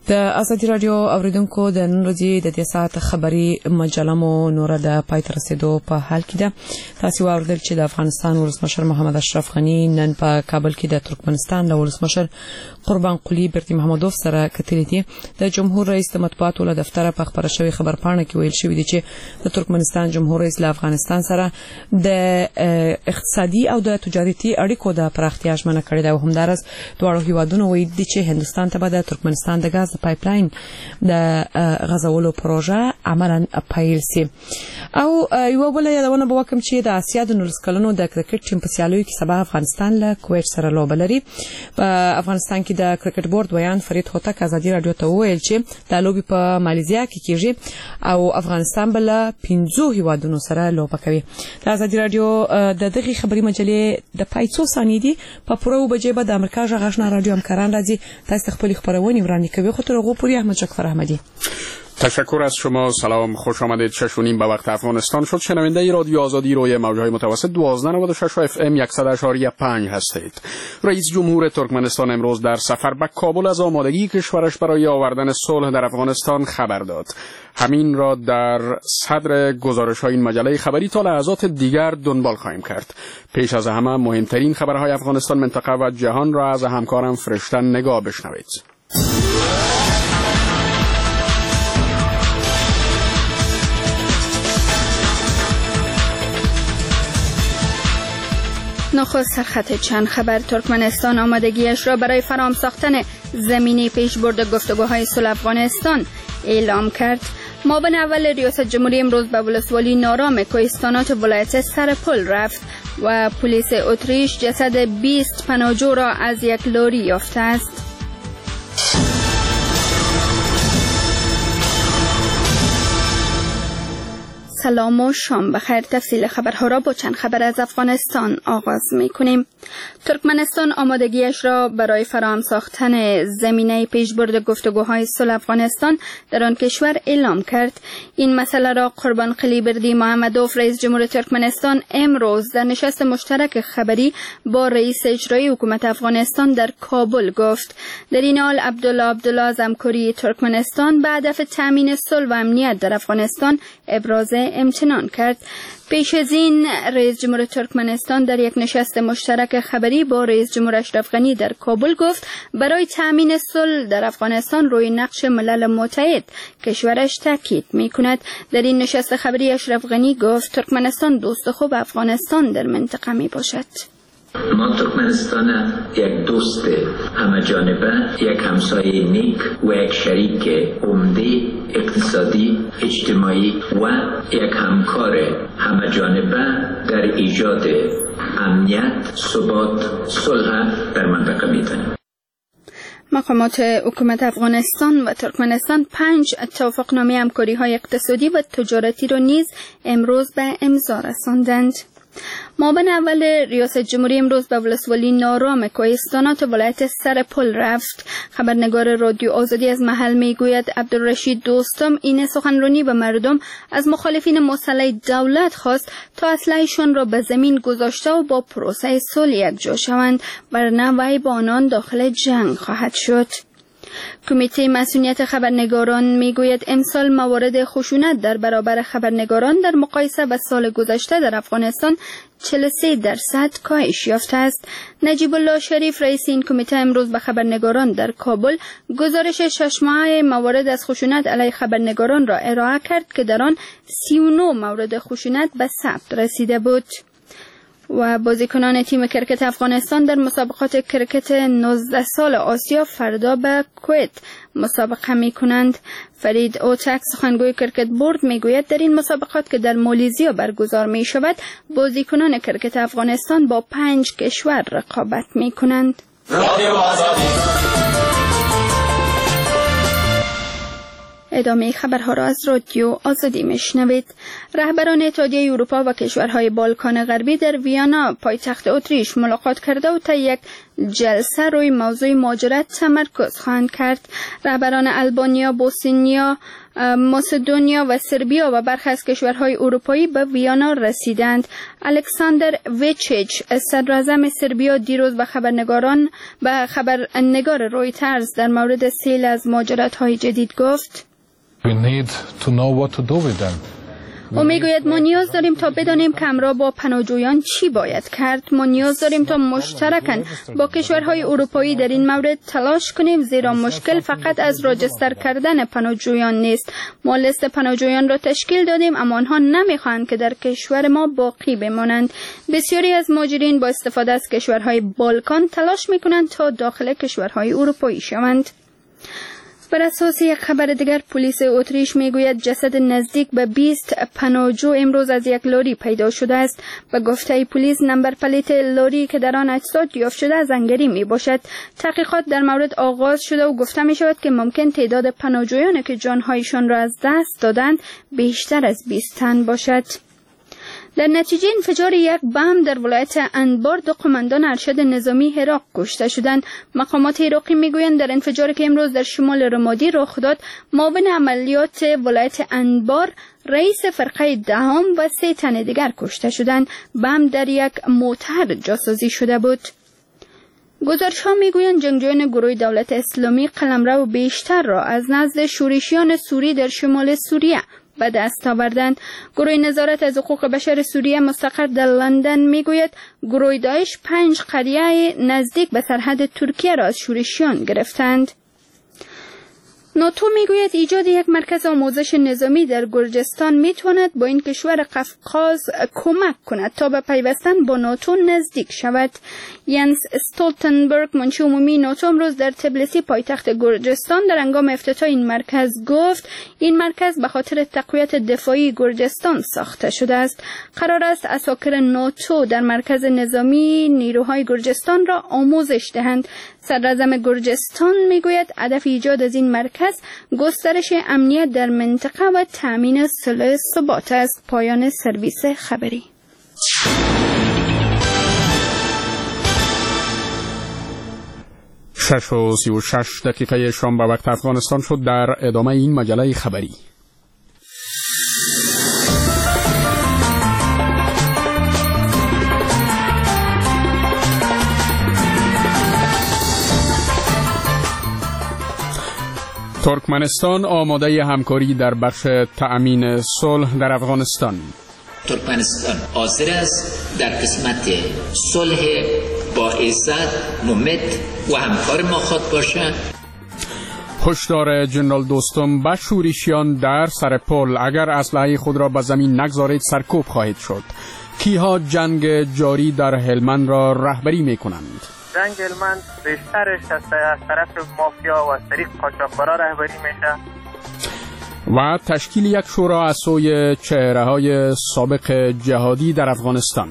د ازادي رادیو اوریدونکو د نن ورځې د دې ساعت خبري مجله مو نور د پای تر رسیدو په حال کې ده. تاسو واوریدل چې د افغانستان ولسمشر محمد اشرف غنی نن په کابل کې د ترکمنستان د ولسمشر قربان قلی برتی محمدوف سره کتلې دي. د جمهور رئیس د مطبوعاتو له دفتر په خبره شوی خبرپاڼه کې ویل شوی دی چې د ترکمنستان جمهور رئیس له افغانستان سره د اقتصادي او د تجارتي اړیکو د پراختیا ژمنه کړې ده او همدارس دواړو هیوادونو ویلي دي چې هندستان ته به د ترکمنستان د غاز پایپلاین د غزولو پروژه عملاً پیل سي. او یو بل یادونه به وکم چې د آسیا د 19 کلونو د کرکټ ټیم په سیالیو کې سبا افغانستان له کویت سره لوبه لري. په افغانستان کې د کرکټ بورډ ویان فرید هوتک ازادي رادیو ته وویل چې د لوبي په مالیزیا کې کیږي او افغانستان بل 15 هیوادونو سره لوبه کوي. د ازادي رادیو د دغه خبري مجلې د پایڅو ثانیې دي په پرو بجې به د امریکا ژغښنا رادیو همکاران راځي تاسو خپل خبرونه وړاندې کوي. خاطر غوپوری احمد شکفر احمدی. تشکر از شما. سلام، خوش آمدید. 6:30 به وقت افغانستان شد. شنونده رادیو آزادی روی موجهای متوسط 1296 اف ام 100.5 هستید. رئیس جمهور ترکمنستان امروز در سفر به کابل از آمادگی کشورش برای آوردن صلح در افغانستان خبر داد. همین را در صدر گزارش‌های این مجله خبری تا لحظات دیگر دنبال خواهیم کرد. پیش از همه مهمترین خبرهای افغانستان، منطقه و جهان را از همکارم فرشتن نگاه بشنوید. نخست سرخط چند خبر. ترکمنستان آمادگیش را برای فراهم ساختن زمینه پیشبرد گفتگوهای صلح افغانستان اعلام کرد. معاون اول ریاست جمهوری امروز به ولسوالی نارام کوهستانات ولایت سرپل رفت و پلیس اتریش جسد 20 پناهجو را از یک لاری یافته است. سلام و شام بخیر. تفصیل خبرها را با چند خبر از افغانستان آغاز می‌کنیم. ترکمنستان آمادگیش را برای فراهم ساختن زمینه پیشبرد گفتگوهای صلح افغانستان در آن کشور اعلام کرد. این مسئله را قربان قلی برتی محمدوف رئیس جمهور ترکمنستان امروز در نشست مشترک خبری با رئیس اجرایی حکومت افغانستان در کابل گفت. در این حال عبدالله از همکاری ترکمنستان به هدف تامین صلح و امنیت در افغانستان ابراز امتنان کرد. پیش از این رئیس جمهور ترکمنستان در یک نشست مشترک خبری با رئیس جمهور اشرف غنی در کابل گفت برای تامین صلح در افغانستان روی نقش ملل متحد کشورش تاکید می‌کند. در این نشست خبری اشرف غنی گفت ترکمنستان دوست خوب افغانستان در منطقه میباشد. ما ترکمنستان یک دوست همه‌جانبه، یک همسایه نیک و یک شریک عمده اقتصادی، اجتماعی و یک همکار همه‌جانبه در ایجاد امنیت، ثبات، صلح در منطقه می‌دانیم. مقامات حکومت افغانستان و ترکمنستان 5 توافقنامه همکاری‌های اقتصادی و تجارتی را نیز امروز به امضا رساندند. معاون اول ریاست جمهوری امروز به ولسوالی نارام کوهستانات ولایت سرپل رفت. خبرنگار رادیو آزادی از محل میگوید عبدالرشید دوستم این سخنرانی به مردم از مخالفین مسلح دولت خواست تا اسلحه‌شان را به زمین گذاشته و با پروسه صلح یکجا شوند، ورنه وی با آنان داخل جنگ خواهد شد. کمیته مسئولیت خبرنگاران میگوید امسال موارد خشونت در برابر خبرنگاران در مقایسه با سال گذشته در افغانستان 43% کاهش یافته است. نجیب الله شریف رئیس این کمیته امروز به خبرنگاران در کابل گزارش 6 ماهه موارد از خشونت علیه خبرنگاران را ارائه کرد که در آن 39 مورد خشونت به ثبت رسیده بود. و بازیکنان تیم کرکت افغانستان در مسابقات کرکت 19 سال آسیا فردا به کویت مسابقه می کنند. فرید اوتک سخنگوی کرکت بورد می گوید در این مسابقات که در مالیزیا برگزار می شود بازیکنان کرکت افغانستان با 5 کشور رقابت می کنند. ادامه خبرها را از رادیو آزادی میشنوید. رهبران اتحادیه اروپا و کشورهای بالکان غربی در ویانا پایتخت اتریش ملاقات کرده و طی یک جلسه روی موضوع مهاجرت تمرکز خواهند کرد. رهبران البانیا، بوسنیا، مسدونیا و سربیا و برخی از کشورهای اروپایی به ویانا رسیدند. الکساندر ویچیچ، صدراعظم سربیا، دیروز به خبرنگار رویترز در مورد سیل از مهاجرت‌های جدید گفت: او میگوید ما نیاز داریم تا بدانیم که همراه با پناهجویان چی باید کرد. ما نیاز داریم تا مشترکاً با کشورهای اروپایی در این مورد تلاش کنیم، زیرا مشکل فقط از راجستر کردن پناهجویان نیست. ما لیست پناهجویان را تشکیل دادیم، اما آنها نمیخواهند که در کشور ما باقی بمانند. بسیاری از مهاجرین با استفاده از کشورهای بالکان تلاش میکنند تا داخل کشورهای اروپایی شوند. بر اساس یک خبر دیگر، پلیس اتریش میگوید جسد نزدیک به 20 پناهجو امروز از یک لاری پیدا شده است. به گفته پلیس، نمبر پلیت لاری که در آن اجساد یافت شده از هنگری می باشد. تحقیقات در مورد آغاز شده و گفته می شود که ممکن تعداد پناهجویانی که جانهایشان را از دست دادند بیشتر از 20 تن باشد. در نتیجه انفجار یک بم در ولایت انبار، 2 قماندان ارشد نظامی عراق کشته شدند. مقامات عراقی میگویند در انفجاری که امروز در شمال رمادی رخ داد، معاون عملیات ولایت انبار، رئیس فرقه دهم و 3 تن دیگر کشته شدند. بم در یک موتر جاسازی شده بود. گزارش‌ها میگویند جنگجویان گروه دولت اسلامی قلمرو بیشتر را از نزد شورشیان سوری در شمال سوریه به دست آوردند. گروه نظارت از حقوق بشر سوریه مستقر در لندن میگوید گروه داعش 5 قریه نزدیک به سرحد ترکیه را از شورشیان گرفتند. ناتو میگوید ایجاد یک مرکز آموزش نظامی در گرجستان میتواند با این کشور قفقاز کمک کند تا به پیوستن با ناتو نزدیک شود. ینس استولتنبرگ، منشی عمومی ناتو، امروز در تبلیسی پایتخت گرجستان در هنگام افتتاح این مرکز گفت این مرکز به خاطر تقویت دفاعی گرجستان ساخته شده است. قرار است عساکر ناتو در مرکز نظامی نیروهای گرجستان را آموزش دهند. صدراعظم گرجستان میگوید هدف ایجاد از این مرکز گسترش امنیت در منطقه و تأمین صلح ثبات است. پایان سرویس خبری. شش و 36 دقیقه شام به وقت افغانستان شد. در ادامه این مجله خبری ترکمنستان آماده همکاری در بخش تأمین صلح در افغانستان. ترکمنستان حاضر است در قسمت صلح با عزت، ممت و همکار ما خود باشد. هشدار جنرال دوستم به شورشیان در سر پل: اگر اسلحه خود را به زمین نگذارید سرکوب خواهید شد. کیها جنگ جاری در هلمند را رهبری میکنند؟ جنگ هلمند بیشترش از طرف مافیا و از طریق قاچاقبرا رهبری میشه. و تشکیل یک شورا از سوی چهره‌های سابق جهادی در افغانستان.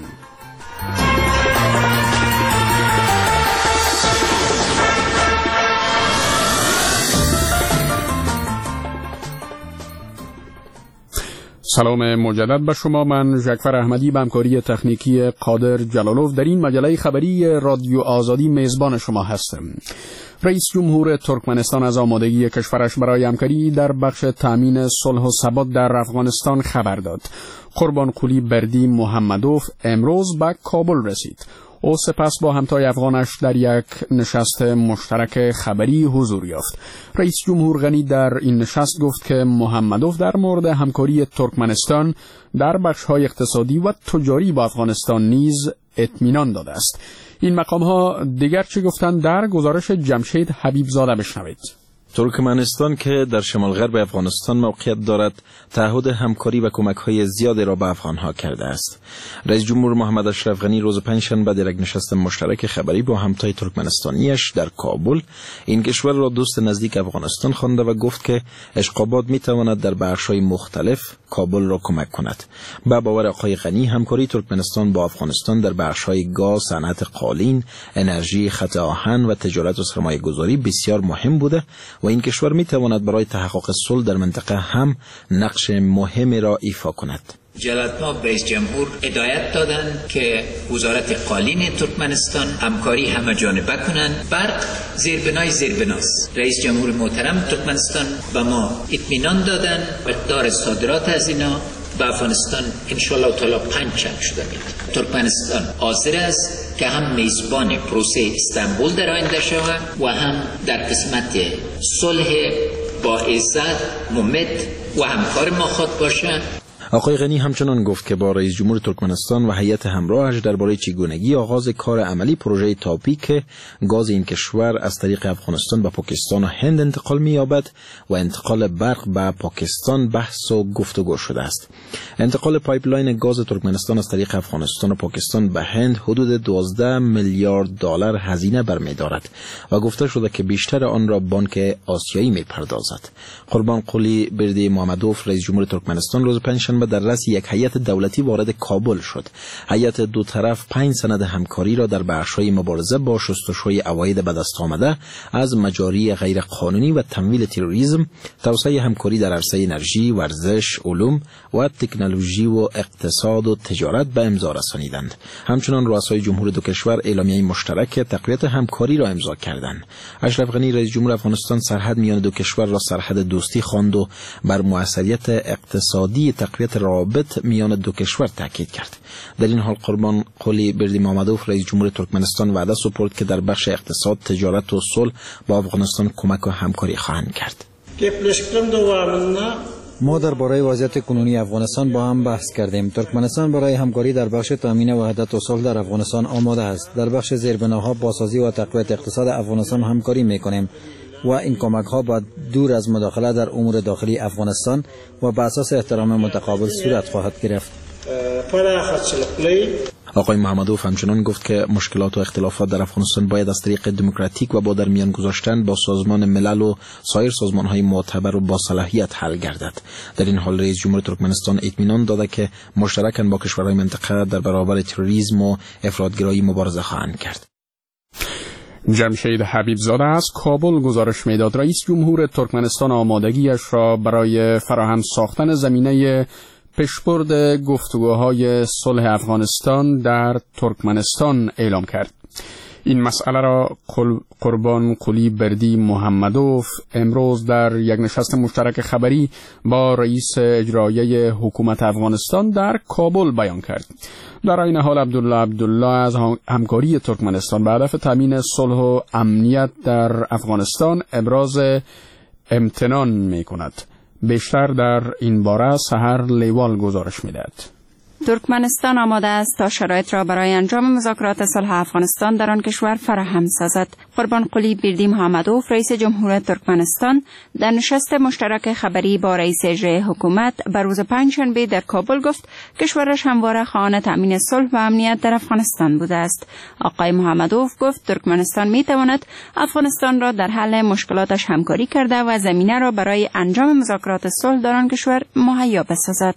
سلام مجدد به شما. من ژکفر احمدی به همکاری تکنیکی قادر جلالوف در این مجله خبری رادیو آزادی میزبان شما هستم. رئیس جمهور ترکمنستان از آمادگی کشورش برای همکاری در بخش تامین صلح و ثبات در افغانستان خبر داد. قربانقلی بردی محمدوف امروز به کابل رسید. او سپس با همتای افغانش در یک نشست مشترک خبری حضور یافت. رئیس جمهور غنی در این نشست گفت که محمدوف در مورد همکاری ترکمنستان در بخش‌های اقتصادی و تجاری با افغانستان نیز اطمینان داده است. این مقام‌ها دیگر چه گفتند در گزارش جمشید حبیبزاده بشنوید. ترکمنستان که در شمال غرب افغانستان موقعیت دارد، تعهد همکاری و کمک‌های زیادی را به افغان‌ها کرده است. رئیس جمهور محمد اشرف غنی روز پنجشنبه در یک نشست مشترک خبری با همتای ترکمنستانیش در کابل این کشور را دوست نزدیک افغانستان خوانده و گفت که اشقابات می‌تواند در بخش‌های مختلف کابل را کمک کند. با باور آقای غنی، همکاری ترکمنستان با افغانستان در بخش‌های گاز، صنعت قالین، انرژی، خط آهن و تجارت و سرمایه‌گذاری بسیار مهم بوده و این کشور می تواند برای تحقق صلح در منطقه هم نقش مهمی را ایفا کند. جلالتمآب رئیس جمهور هدایت دادند که وزارت قالین ترکمنستان همکاری همه جانبه کنند. برق زیربناست. رئیس جمهور محترم ترکمنستان به ما اطمینان دادند مقدار صادرات از اینا به افغانستان انشالله تعالی 5 چند شده میاد. ترکمنستان حاضر است که هم میزبان پروسه استانبول در آینده شود و هم در قسمت صلح با عزت ممت و همکار ما خود باشد. آقای غنی همچنان گفت که با رئیس جمهور ترکمنستان و هیئت همراهش درباره چگونگی آغاز کار عملی پروژه تاپی که گاز این کشور از طریق افغانستان به پاکستان و هند انتقال می‌یابد و انتقال برق به پاکستان بحث و گفتگو شده است. انتقال پایپلاین گاز ترکمنستان از طریق افغانستان و پاکستان به هند حدود 12 میلیارد دلار هزینه برمی‌دارد و گفته شده که بیشتر آن را بانک آسیایی می‌پردازد. قربان قلی بردی محمدوف رئیس جمهور ترکمنستان روز پنجشنبه در رأس یک هیئت دولتی وارد کابل شد. هیئت دو طرف 5 سند همکاری را در بخش‌های مبارزه با شستشوی عواید به دست آمده از مجاری غیر قانونی و تمویل تروریسم، توسعه همکاری در عرصه انرژی، ورزش، علوم و تکنولوژی و اقتصاد و تجارت به امضا رسانیدند. همچنین رؤسای جمهور دو کشور اعلامیه مشترک تقویت همکاری را امضا کردند. اشرف غنی رئیس جمهور افغانستان سرحد میان دو کشور را سرحد دوستی خواند و بر موثریت اقتصادی تقویت روابط میان دو کشور تاکید کرد. در این حال قربان قلی بردی محمدوف رئیس جمهور ترکمنستان وعده سپرد که در بخش اقتصاد، تجارت و صلح با افغانستان کمک و همکاری خواهند کرد. ما درباره وضعیت کنونی افغانستان با هم بحث کردیم. ترکمنستان برای همکاری در بخش تامین وحدت و صلح در افغانستان آماده است. در بخش زیربناها بازسازی و تقویت اقتصاد افغانستان همکاری می‌کنیم و این کمک ها باید دور از مداخله در امور داخلی افغانستان و بر اساس احترام متقابل صورت خواهد گرفت. آقای محمدوف همچنان گفت که مشکلات و اختلافات در افغانستان باید از طریق دموکراتیک و با در میان گذاشتن با سازمان ملل و سایر سازمان‌های معتبر و با صلاحیت حل گردد. در این حال رئیس جمهور ترکمنستان اطمینان داده که مشترکاً با کشورهای منطقه در برابر تروریسم و افراطگرایی مبارزه خواهند کرد. جمشید حبیبزاده از کابل گزارش میداد. رئیس جمهور ترکمنستان آمادگیش را برای فراهم ساختن زمینه پیشبرد گفتگوهای صلح افغانستان در ترکمنستان اعلام کرد. این مسئله را قربان قلی بردی محمدوف امروز در یک نشست مشترک خبری با رئیس اجرایی حکومت افغانستان در کابل بیان کرد. در این حال عبدالله از همکاری ترکمنستان به هدف تامین صلح و امنیت در افغانستان ابراز امتنان می کند. بیشتر در این باره سحر لیوال گزارش می‌دهد. ترکمنستان آماده است تا شرایط را برای انجام مذاکرات صلح افغانستان در آن کشور فراهم سازد. قربان قلی بردی محمدوف رئیس جمهور ترکمنستان در نشست مشترک خبری با رئیس اجرایی حکومت بر روز پنجشنبه در کابل گفت کشورش همواره خواهان تامین صلح و امنیت در افغانستان بوده است. آقای محمدوف گفت ترکمنستان می‌تواند افغانستان را در حل مشکلاتش همکاری کرده و زمینه را برای انجام مذاکرات صلح در آن کشور مهیا بسازد.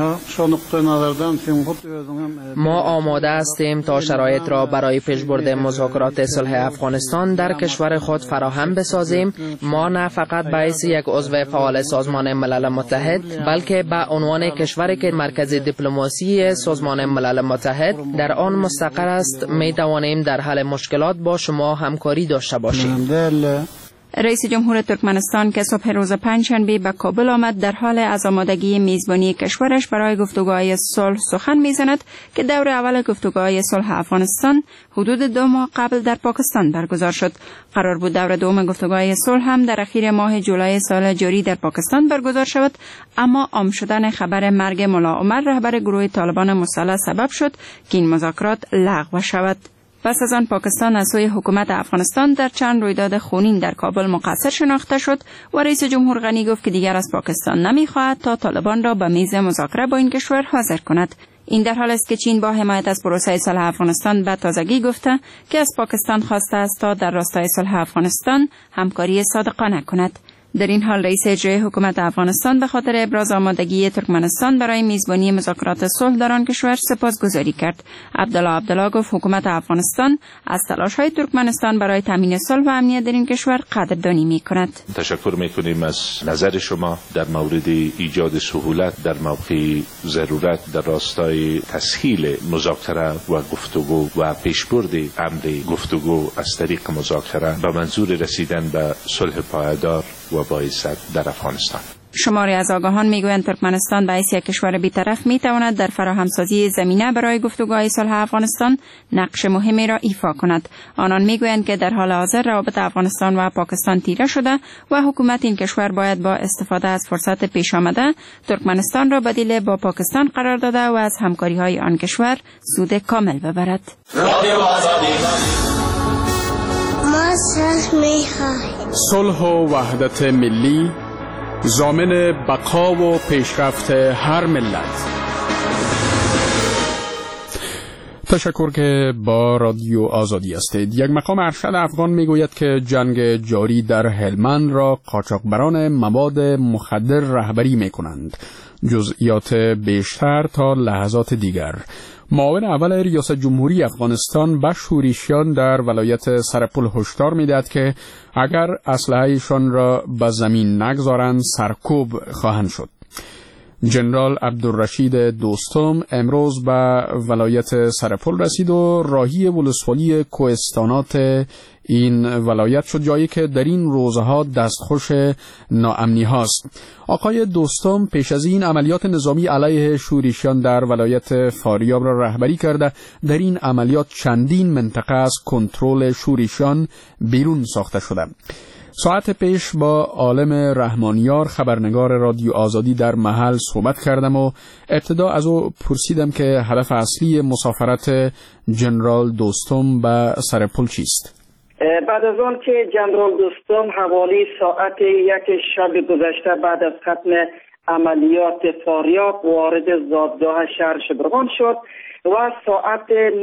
ما آماده هستیم تا شرایط را برای پیشبرد مذاکرات صلح افغانستان در کشور خود فراهم بسازیم. ما نه فقط به حیث یک عضو فعال سازمان ملل متحد بلکه به عنوان کشوری که مرکز دیپلماسی سازمان ملل متحد در آن مستقر است می توانیم در حل مشکلات با شما همکاری داشته باشیم. رئیس جمهور ترکمنستان که صبح روز پنجشنبه به کابل آمد در حال از آمادگی میزبانی کشورش برای گفتگوهای صلح سخن میزند که دور اول گفتگوهای صلح افغانستان حدود 2 ماه قبل در پاکستان برگزار شد. قرار بود دور دوم گفتگوهای صلح هم در اخیر ماه جولای سال جاری در پاکستان برگزار شود، اما عام شدن خبر مرگ ملا عمر رهبر گروه طالبان مسلح سبب شد که این مذاکرات لغو شود. پس از آن پاکستان از سوی حکومت افغانستان در چند رویداد خونین در کابل مقصر شناخته شد و رئیس جمهور غنی گفت که دیگر از پاکستان نمی‌خواهد تا طالبان را به میز مذاکره با این کشور حاضر کند. این در حال است که چین با حمایت از پروسه صلح افغانستان به تازگی گفته که از پاکستان خواسته است تا در راستای صلح افغانستان همکاری صادقانه کند. در این حال رئیس اجرایی حکومت افغانستان به خاطر ابراز آمادگی ترکمنستان برای میزبانی مذاکرات صلح در آن کشور سپاسگزاری کرد. عبدالله گفت حکومت افغانستان از تلاش‌های ترکمنستان برای تامین صلح و امنیت در این کشور قدردانی می‌کند. تشکر می‌کنیم از نظر شما در مورد ایجاد سهولت در موقع ضرورت در راستای تسهیل مذاکره و گفتگو و پیشبرد امر گفتگو از طریق مذاکره به منظور رسیدن به صلح پایدار و باعث در افغانستان. شماری از آگاهان میگویند ترکمنستان به حیث یک کشور بی‌طرف میتواند در فراهمسازی زمینه برای گفتگوهای صلح افغانستان نقش مهمی را ایفا کند. آنان میگویند که در حال حاضر روابط افغانستان و پاکستان تیره شده و حکومت این کشور باید با استفاده از فرصت پیش آمده ترکمنستان را بدیل با پاکستان قرار داده و از همکاری‌های آن کشور سود کامل ببرد. صلح و وحدت ملی ضامن بقا و پیشرفت هر ملت. تشکر که با رادیو آزادی هستید. یک مقام ارشد افغان میگوید که جنگ جاری در هلمند را قاچاقبران مواد مخدر رهبری میکنند. جزئیات بیشتر تا لحظات دیگر. معاون اول ریاست جمهوری افغانستان به شورشیان در ولایت سرپل هشدار میدهد که اگر اسلحه‌شان را به زمین نگذارند سرکوب خواهند شد. جنرال عبدالرشید دوستم امروز به ولایت سرپل رسید و راهی ولسوالی کوهستانات این ولایت شد، جایی که در این روزها دستخوش ناامنی هاست. آقای دوستم پیش از این عملیات نظامی علیه شورشیان در ولایت فاریاب را رهبری کرده. در این عملیات چندین منطقه از کنترل شورشیان بیرون ساخته شده. ساعت پیش با عالم رحمانیار خبرنگار رادیو آزادی در محل صحبت کردم و ابتدا از او پرسیدم که هدف اصلی مسافرت جنرال دوستم به سرپل چیست؟ بعد از آن که جنرال دوستم حوالی ساعت 1 شب گذشته بعد از ختم عملیات فاریاب وارد زادگاه شهر شبرغان شد و ساعت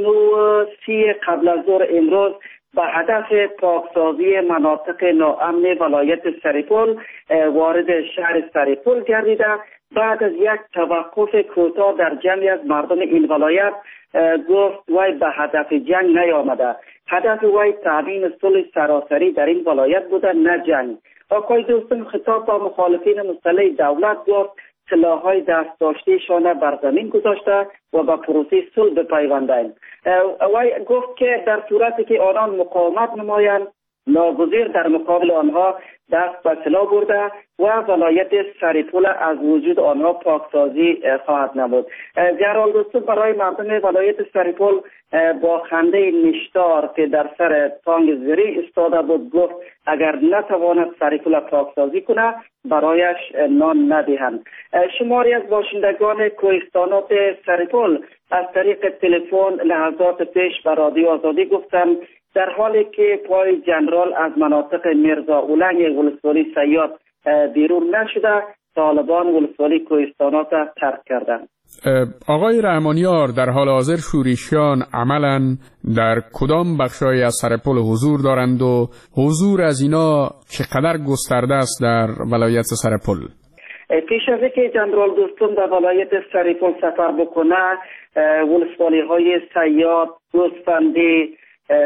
9:30 قبل از ظهر امروز به هدف پاکسازی مناطق ناامن ولایت سرپل وارد شهر سرپل گردیده. بعد از یک توقف کوتاه در جمعی از مردم این ولایت گفت وی به هدف جنگ نیامده. هدف وی تامین صلح سراسری در این ولایت بوده، نه جنگ. آقای دوستم خطاب با مخالفین مسلح دولت گفت سلاح‌های دست داشته‌شان بر زمین گذاشته و به پروسه صلح بپیوندند. وی گفت که در صورتی که آنان مقاومت نمایند ناگزیر در مقابل آنها دست به سلاح برده و ولایت سرپل از وجود آنها پاکسازی خواهد نمود. جنرال دوستم برای مردم ولایت سرپل با خنده نشتار که در سر تانگ زری استاده بود گفت اگر نتواند سرپل پاکسازی کنه برایش نان ندهند. شماری از باشندگان کوهستانات سرپل از طریق تلفن لحظات پیش به رادیو آزادی گفتند در حالی که پای جنرال از مناطق میرزا اولنگ ولسوالی سیاد بیرون نشده طالبان ولسوالی کوهستانات ترک کردند. آقای رحمانیار، در حال حاضر شورشیان عملاً در کدام بخشای از سرپل حضور دارند و حضور از اینا چقدر گسترده است در ولایت سرپل؟ پیش از اینکه جنرال دوستم در ولایت سرپل سفر بکنه ولسوالی های سیاد، گوسفندی،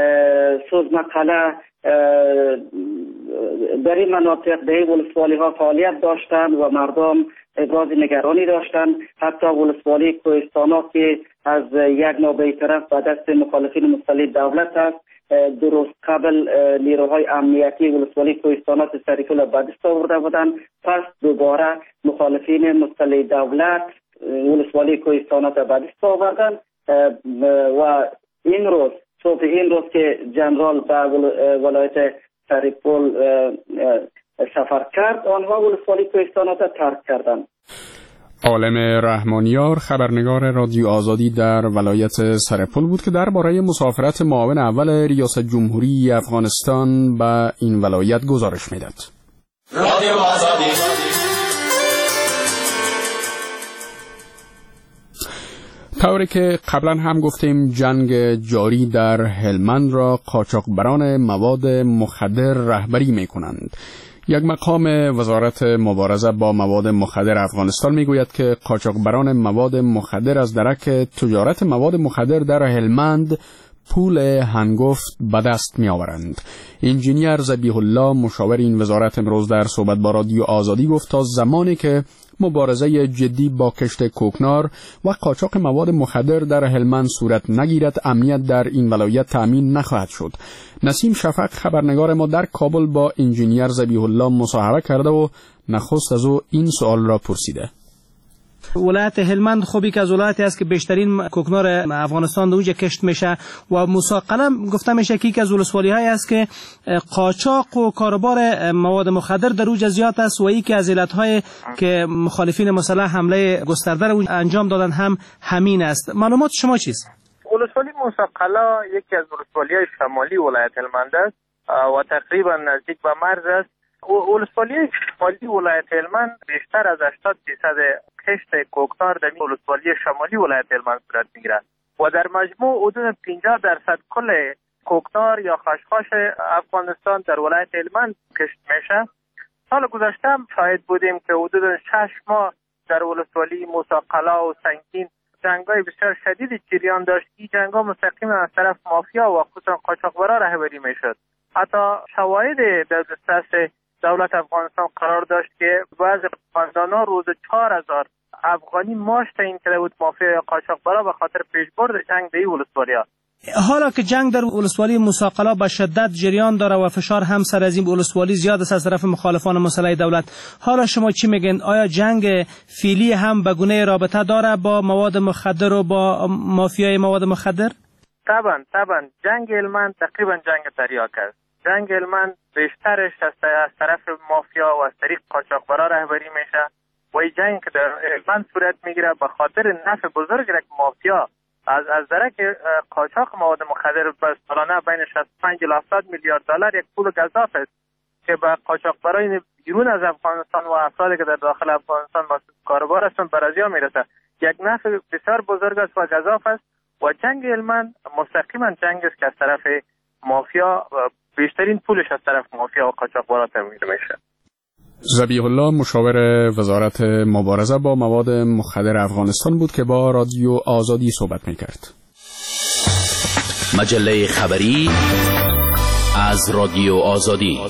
سوزمقله در این مناطق به ولسوالی ها فعالیت داشتند و مردم ابراز نگرانی داشتند. حتی ولسوالی کوهستانات که از یک نوبه طرف به دست مخالفین مسلح دولت است درست قبل نیروهای امنیتی ولسوالی کوهستانات سرپل به دست آورده بودند. پس دوباره مخالفین مسلح دولت ولسوالی کوهستانات به دست آوردند و این روز صبح این روز که جنرال به ولایت سرپل سفر کرد آنها ولسوالی کوهستانات ترک کردند. عالم رحمانیار خبرنگار رادیو آزادی در ولایت سرپل بود که درباره مسافرت معاون اول ریاست جمهوری افغانستان به این ولایت گزارش میداد. رادیو آزادی طوری که قبلا هم گفتیم جنگ جاری در هلمند را قاچاقبران مواد مخدر رهبری می کنند. یک مقام وزارت مبارزه با مواد مخدر افغانستان میگوید که قاچاقبران مواد مخدر از درک تجارت مواد مخدر در هلمند پول هنگفت به دست می آورند. انجینیر ذبیح الله مشاور این وزارت امروز در صحبت با رادیو آزادی گفت تا زمانی که مبارزه جدی با کشت کوکنار و قاچاق مواد مخدر در هلمند صورت نگیرد امنیت در این ولایت تأمین نخواهد شد. نسیم شفق خبرنگار ما در کابل با انجینیر ذبیح الله مصاحبه کرده و نخست از او این سوال را پرسیده. ولایت هلمند خوبی که از ولایتی است که بیشترین کوکنار افغانستان اونجا کشت میشه و مساقله گفته میشه که یکی از ولسوالی‌های است که قاچاق و کاروبار مواد مخدر در اونجا زیاد است و یکی از علت‌های که مخالفین مسلح حمله گسترده را انجام دادن هم همین است. معلومات شما چیست؟ ولسوالی مساقله یکی از ولسوالی‌های شمالی ولایت هلمند است و تقریبا نزدیک به مرز است. ولسوالی شمالی ولایت هلمند بیشتر از 80% کشت کوکنار در ولسوالی شمالی ولایت هلمند صورت میگیرد و در مجموع حدود 50% کل کوکنار یا خشخاش افغانستان در ولایت هلمند کشت میشه. سال گذشته هم شاهد بودیم که حدود 6 ماه در ولسوالی مساقله و سنگین جنگ‌های بسیار شدید جریان داشت. این جنگ‌ها مستقیما از طرف مافیا و خصوصا قاچاقبرا رهبری میشد. حتی شواهد در دسترس دولت افغانستان قرار داشت که بعضی خاندان‌ها روز 4000 افغانی ماش تعیین کرده بود مافیا یا قاچاقبرا به خاطر پیشبرد جنگ در این ولسوالی‌ها. حالا که جنگ در ولسوالی مساقله به شدت جریان داره و فشار هم سر از این ولسوالی زیاد است از طرف مخالفان مسلح دولت، حالا شما چی میگین؟ آیا جنگ فعلی هم به گونه رابطه داره با مواد مخدر و با مافیای مواد مخدر؟ طبعا جنگ هلمند تقریبا جنگ تریاک است. جنگ هلمند بیشترش از طرف مافیا و از طریق قاچاقبرا رهبری میشه و این جنگ که در هلمند صورت میگیره به خاطر نفع بزرگی که مافیا از درک قاچاق مواد مخدر به سالانه بین 65 الی 70 میلیارد دلار یک پول گزاف است که به قاچاقبرای بیرون از افغانستان و افرادی که در داخل افغانستان مسئول کاروبار هستند برازیا میرسه. یک نفع بسیار بزرگ است و گزاف است و جنگ هلمند مستقیما جنگ است که از طرف مافیا بیشترین پولش از طرف مافیا و قاچاقبرا تامین میشه. ذبیح الله مشاور وزارت مبارزه با مواد مخدر افغانستان بود که با رادیو آزادی صحبت میکرد. مجله خبری از رادیو آزادی.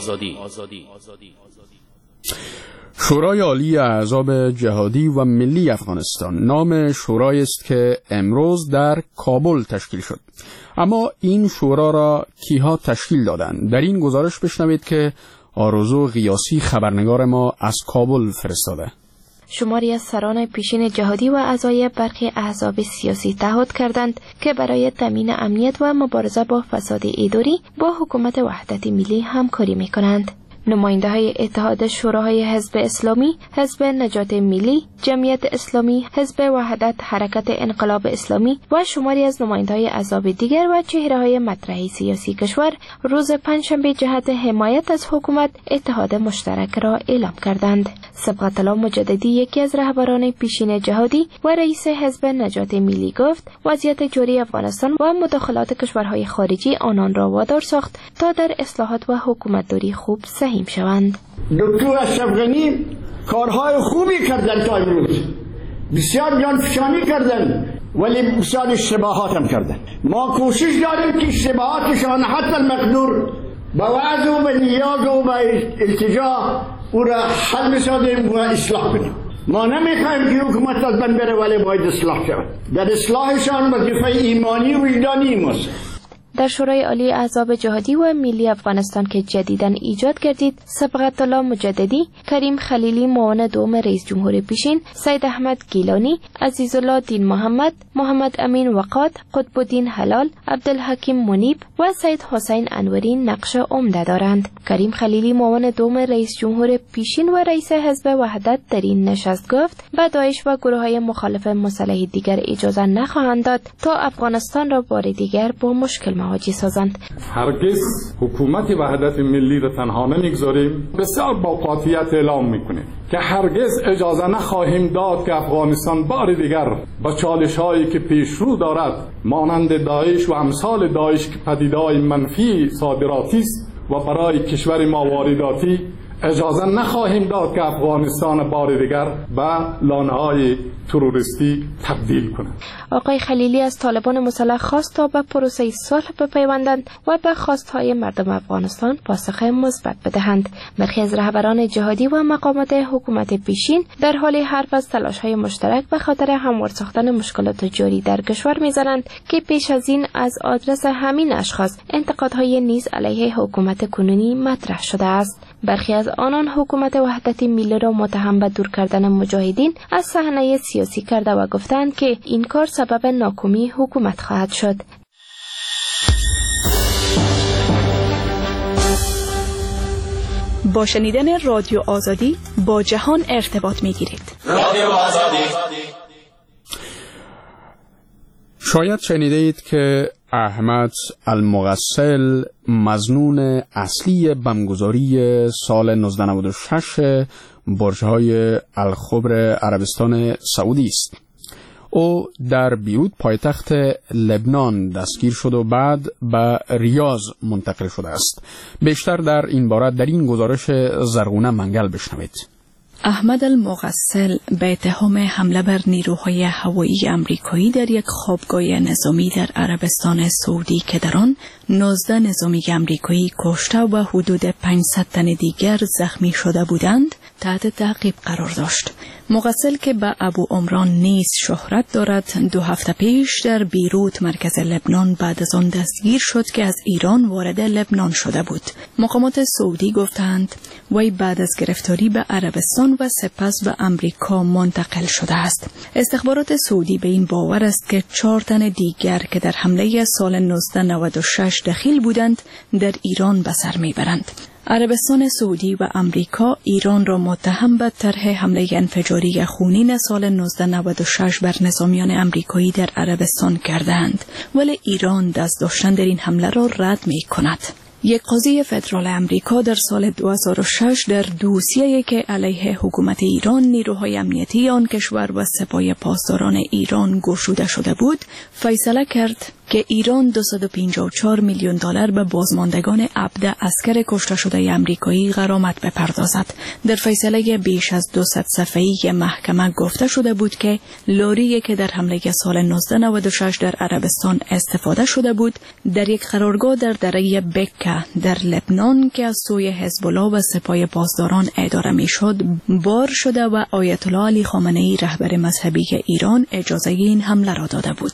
شورای عالی احزاب جهادی و ملی افغانستان نام شورای است که امروز در کابل تشکیل شد. اما این شورا را کیها تشکیل دادند؟ در این گزارش بشنوید که آرزو غیاسی خبرنگار ما از کابل فرستاده. شماری از سران پیشین جهادی و اعضای برخی احزاب سیاسی تعهد کردند که برای تامین امنیت و مبارزه با فساد اداری با حکومت وحدت ملی همکاری می‌کنند. نماینده‌های اتحاد شوراهای حزب اسلامی، حزب نجات ملی، جمعیت اسلامی، حزب وحدت حرکت انقلاب اسلامی و شماری از نماینده‌های احزاب دیگر و چهره‌های مطرح سیاسی کشور روز پنجشنبه جهت حمایت از حکومت اتحاد مشترک را اعلام کردند. صبغت الله مجددی یکی از رهبران پیشین جهادی و رئیس حزب نجات ملی گفت وضعیت جاری افغانستان و مداخلات کشورهای خارجی آنان را وادار ساخت تا در اصلاحات و حکومتداری خوب سهیم شوند. دکتر اشرف غنی کارهای خوبی کردن تا امروز، بسیار جانفشانی کردن ولی بسیار اشتباهات هم کردن. ما کوشش داریم که اشتباهاتشان حتی المقدور با وعظ و به نیاز و به التجا او را حل بسازیم و اصلاح کنیم. ما نمیخوایم که حکومت از بین بره ولی باید اصلاح شود. در اصلاحشان وظیفه ایمانی و وجدانی ماست. در شورای عالی احزاب جهادی و ملی افغانستان که جدیداً ایجاد گردید، صبغت الله مجددی، کریم خلیلی معاون دوم رئیس جمهور پیشین، سید احمد گیلانی، عزیز الله دین محمد، محمد امین وقاد، قطب الدین حلال، عبدالحکیم منیب و سید حسین انوری نقش عمده دارند. کریم خلیلی معاون دوم رئیس جمهور پیشین و رئیس حزب وحدت در این نشست گفت به داعش و گروه‌های مخالف مسلح دیگر اجازه نخواهند داد تا افغانستان را بار دیگر با مشکل مواجه سازند. هرگز حکومت وحدت ملی را تنها نمیگذاریم. بسیار با قاطعیت اعلام میکنیم که هرگز اجازه نخواهیم داد که افغانستان بار دیگر با چالش‌هایی که پیش رو دارد مانند داعش و امثال داعش که پدیده‌های منفی صادراتی است و برای کشور ما وارداتی اجازه نخواهیم داد که افغانستان بار دیگر به لانه‌های تروریستی تبدیل کنند. آقای خلیلی از طالبان مسلح خواست تا به پروسه صلح بپیوندند و به خواستهای مردم افغانستان پاسخ مثبت بدهند. برخی از رهبران جهادی و مقامات حکومت پیشین در حال حرف از تلاش‌های مشترک به خاطر هموار ساختن مشکلات جاری در کشور می‌زنند که پیش از این از آدرس همین اشخاص انتقادهای نیز علیه حکومت کنونی مطرح شده است. برخی از آنان حکومت وحدت ملی را متهم به دور کردن مجاهدین از صحنه سیاسی کرده و گفتند که این کار سبب ناکامی حکومت خواهد شد. با شنیدن رادیو آزادی با جهان ارتباط می‌گیرید. رادیو آزادی. شاید شنیدید که احمد المغسل مظنون اصلی بمبگذاری سال 1996 برج‌های الخبر عربستان سعودی است. او در بیروت پایتخت لبنان دستگیر شد و بعد به ریاض منتقل شده است. بیشتر در این باره در این گزارش زرغونه منگل بشنوید. احمد المغسل به اتهام حمله بر نیروهای هوایی آمریکایی در یک خوابگاه نظامی در عربستان سعودی که در آن 19 نظامی آمریکایی کشته و حدود 500 تن دیگر زخمی شده بودند تحت تعقیب قرار داشت. مغسل که به ابو عمران نیز شهرت دارد 2 هفته پیش در بیروت مرکز لبنان بعد از آن دستگیر شد که از ایران وارد لبنان شده بود. مقامات سعودی گفتند وی بعد از گرفتاری به عربستان و سپس به امریکا منتقل شده است. استخبارات سعودی به این باور است که 4 تن دیگر که در حمله سال 1996 دخیل بودند در ایران به سر میبرند. عربستان سعودی و امریکا ایران را متهم به طرح حمله انفجاری خونین سال 1996 بر نظامیان امریکایی در عربستان کردند، ولی ایران دست داشتن در این حمله را رد می کند. یک قاضی فدرال امریکا در سال 2006 در دوسیه‌ای که علیه حکومت ایران نیروهای امنیتی آن کشور و سپاه پاسداران ایران گشوده شده بود، فیصله کرد که ایران $254 میلیون به بازماندگان عبد عسکر کشته شده امریکایی غرامت بپردازد. در فیصله بیش از 200 صفحه‌ای محکمه گفته شده بود که لاری که در حمله سال 1996 در عربستان استفاده شده بود در یک قرارگاه در دره بکه در لبنان که از سوی حزب الله و سپاه پاسداران اداره میشد بار شده و آیت الله علی خامنه‌ای رهبر مذهبی ایران اجازه این حمله را داده بود.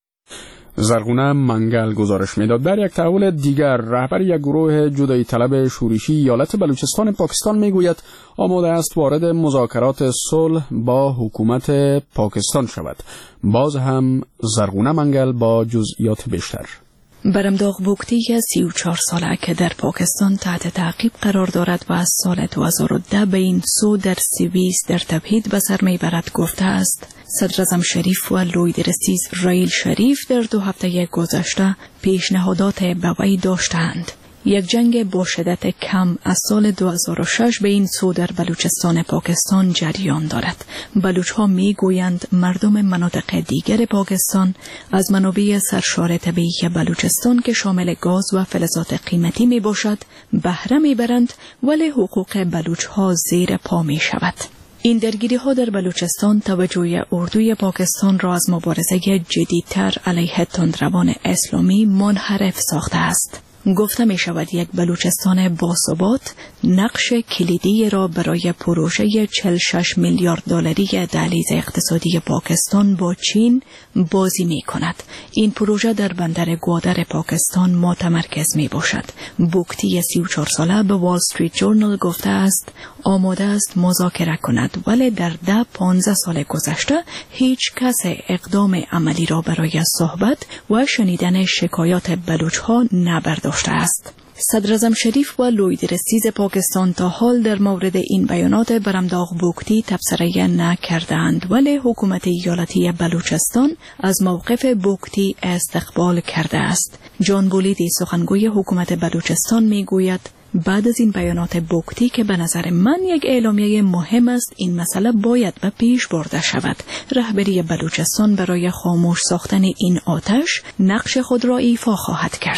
زرغونه منگل گزارش میداد. در یک تحول دیگر رهبر یک گروه جدایی طلب شورشی ایالت بلوچستان پاکستان میگوید آماده است وارد مذاکرات صلح با حکومت پاکستان شود. باز هم زرغونه منگل با جزئیات بیشتر. برمداغ بوگتی 34 ساله که در پاکستان تحت تعقیب قرار دارد و از سال 2010 به این سو در سوئیس در تبعید به سر میبرد گفته است صدر اعظم شریف و لویدرسی اسرائیل شریف در 2 هفته گذشته پیشنهادات به وی داشتند. یک جنگ با شدت کم از سال 2006 به این سو در بلوچستان پاکستان جریان دارد. بلوچ‌ها می‌گویند مردم مناطق دیگر پاکستان از منابع سرشار طبیعی بلوچستان که شامل گاز و فلزات قیمتی میباشد بهره میبرند ولی حقوق بلوچ‌ها زیر پا میشود. این درگیری‌ها در بلوچستان توجه اردوی پاکستان را از مبارزه جدیدتر علیه تندروان اسلامی منحرف ساخته است. گفته می شود یک بلوچستان باثبات نقش کلیدی را برای پروژه 46 میلیارد دلاری دهلیز اقتصادی پاکستان با چین بازی می کند. این پروژه در بندر گوادر پاکستان متمرکز می باشد. بوگتی 34 ساله به وال استریت جورنال گفته است آماده است مذاکره کند ولی در 10-15 سال گذشته هیچ کس اقدام عملی را برای صحبت و شنیدن شکایات بلوچ‌ها نبرداشته است. صدر اعظم شریف و لویدرسیز پاکستان تا حال در مورد این بیانات برمداغ بوگتی تبصره نکردند ولی حکومت ایالتی بلوچستان از موقف بوگتی استقبال کرده است. جان بولیدی سخنگوی حکومت بلوچستان میگوید بعد از این بیانات بوگتی که به نظر من یک اعلامیه مهم است این مسئله باید به پیش برده شود. رهبری بلوچستان برای خاموش ساختن این آتش نقش خود را ایفا خواهد کرد.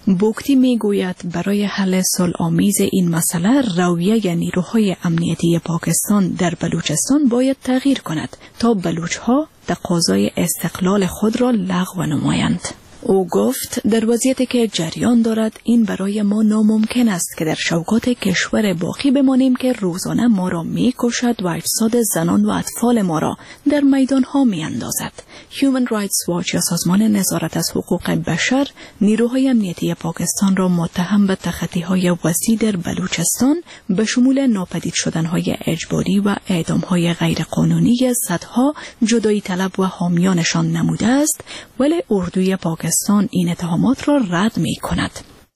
بوکتی میگوید برای حل صلح‌آمیز این مسئله رویه نیروهای امنیتی پاکستان در بلوچستان باید تغییر کند تا بلوچ‌ها تقاضای استقلال خود را لغو نمایند. او گفت در وضعیتی که جریان دارد این برای ما ناممکن است که در شوکات کشور باقی بمانیم که روزانه ما را می‌کشد و اجساد زنان و اطفال ما را در میدان‌ها می‌اندازد. Human Rights Watch یا سازمان نظارت از حقوق بشر نیروهای امنیتی پاکستان را متهم به تخطی‌های وسیع در بلوچستان به شمول ناپدید شدن‌های اجباری و اعدام‌های غیرقانونی صدها جدایی طلب و حامیانشان نموده است، ولی اردوی پاکستان این اتهامات را رد می کند.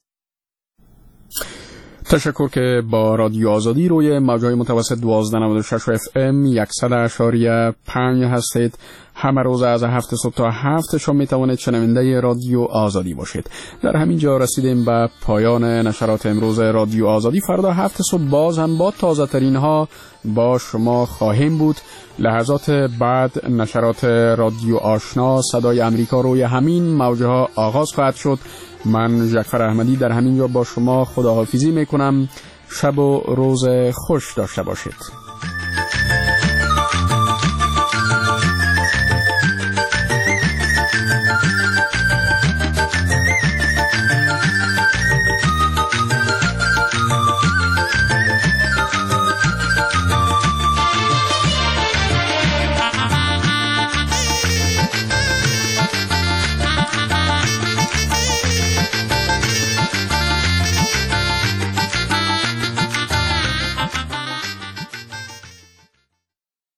تشکر که با رادیو آزادی روی موجهای متوسط 1296 FM 100.5 هستید. همه روز از 7 صبح تا 7 شام می توانید شنونده رادیو آزادی باشید. در همین جا رسیدیم به پایان نشرات امروز رادیو آزادی. فردا 7 صبح باز هم با تازه ترین ها با شما خواهیم بود. لحظات بعد نشرات رادیو آشنا صدای امریکا روی همین موجها آغاز خواهد شد. من جعفر احمدی در همین جا با شما خداحافظی میکنم. شب و روز خوش داشته باشید.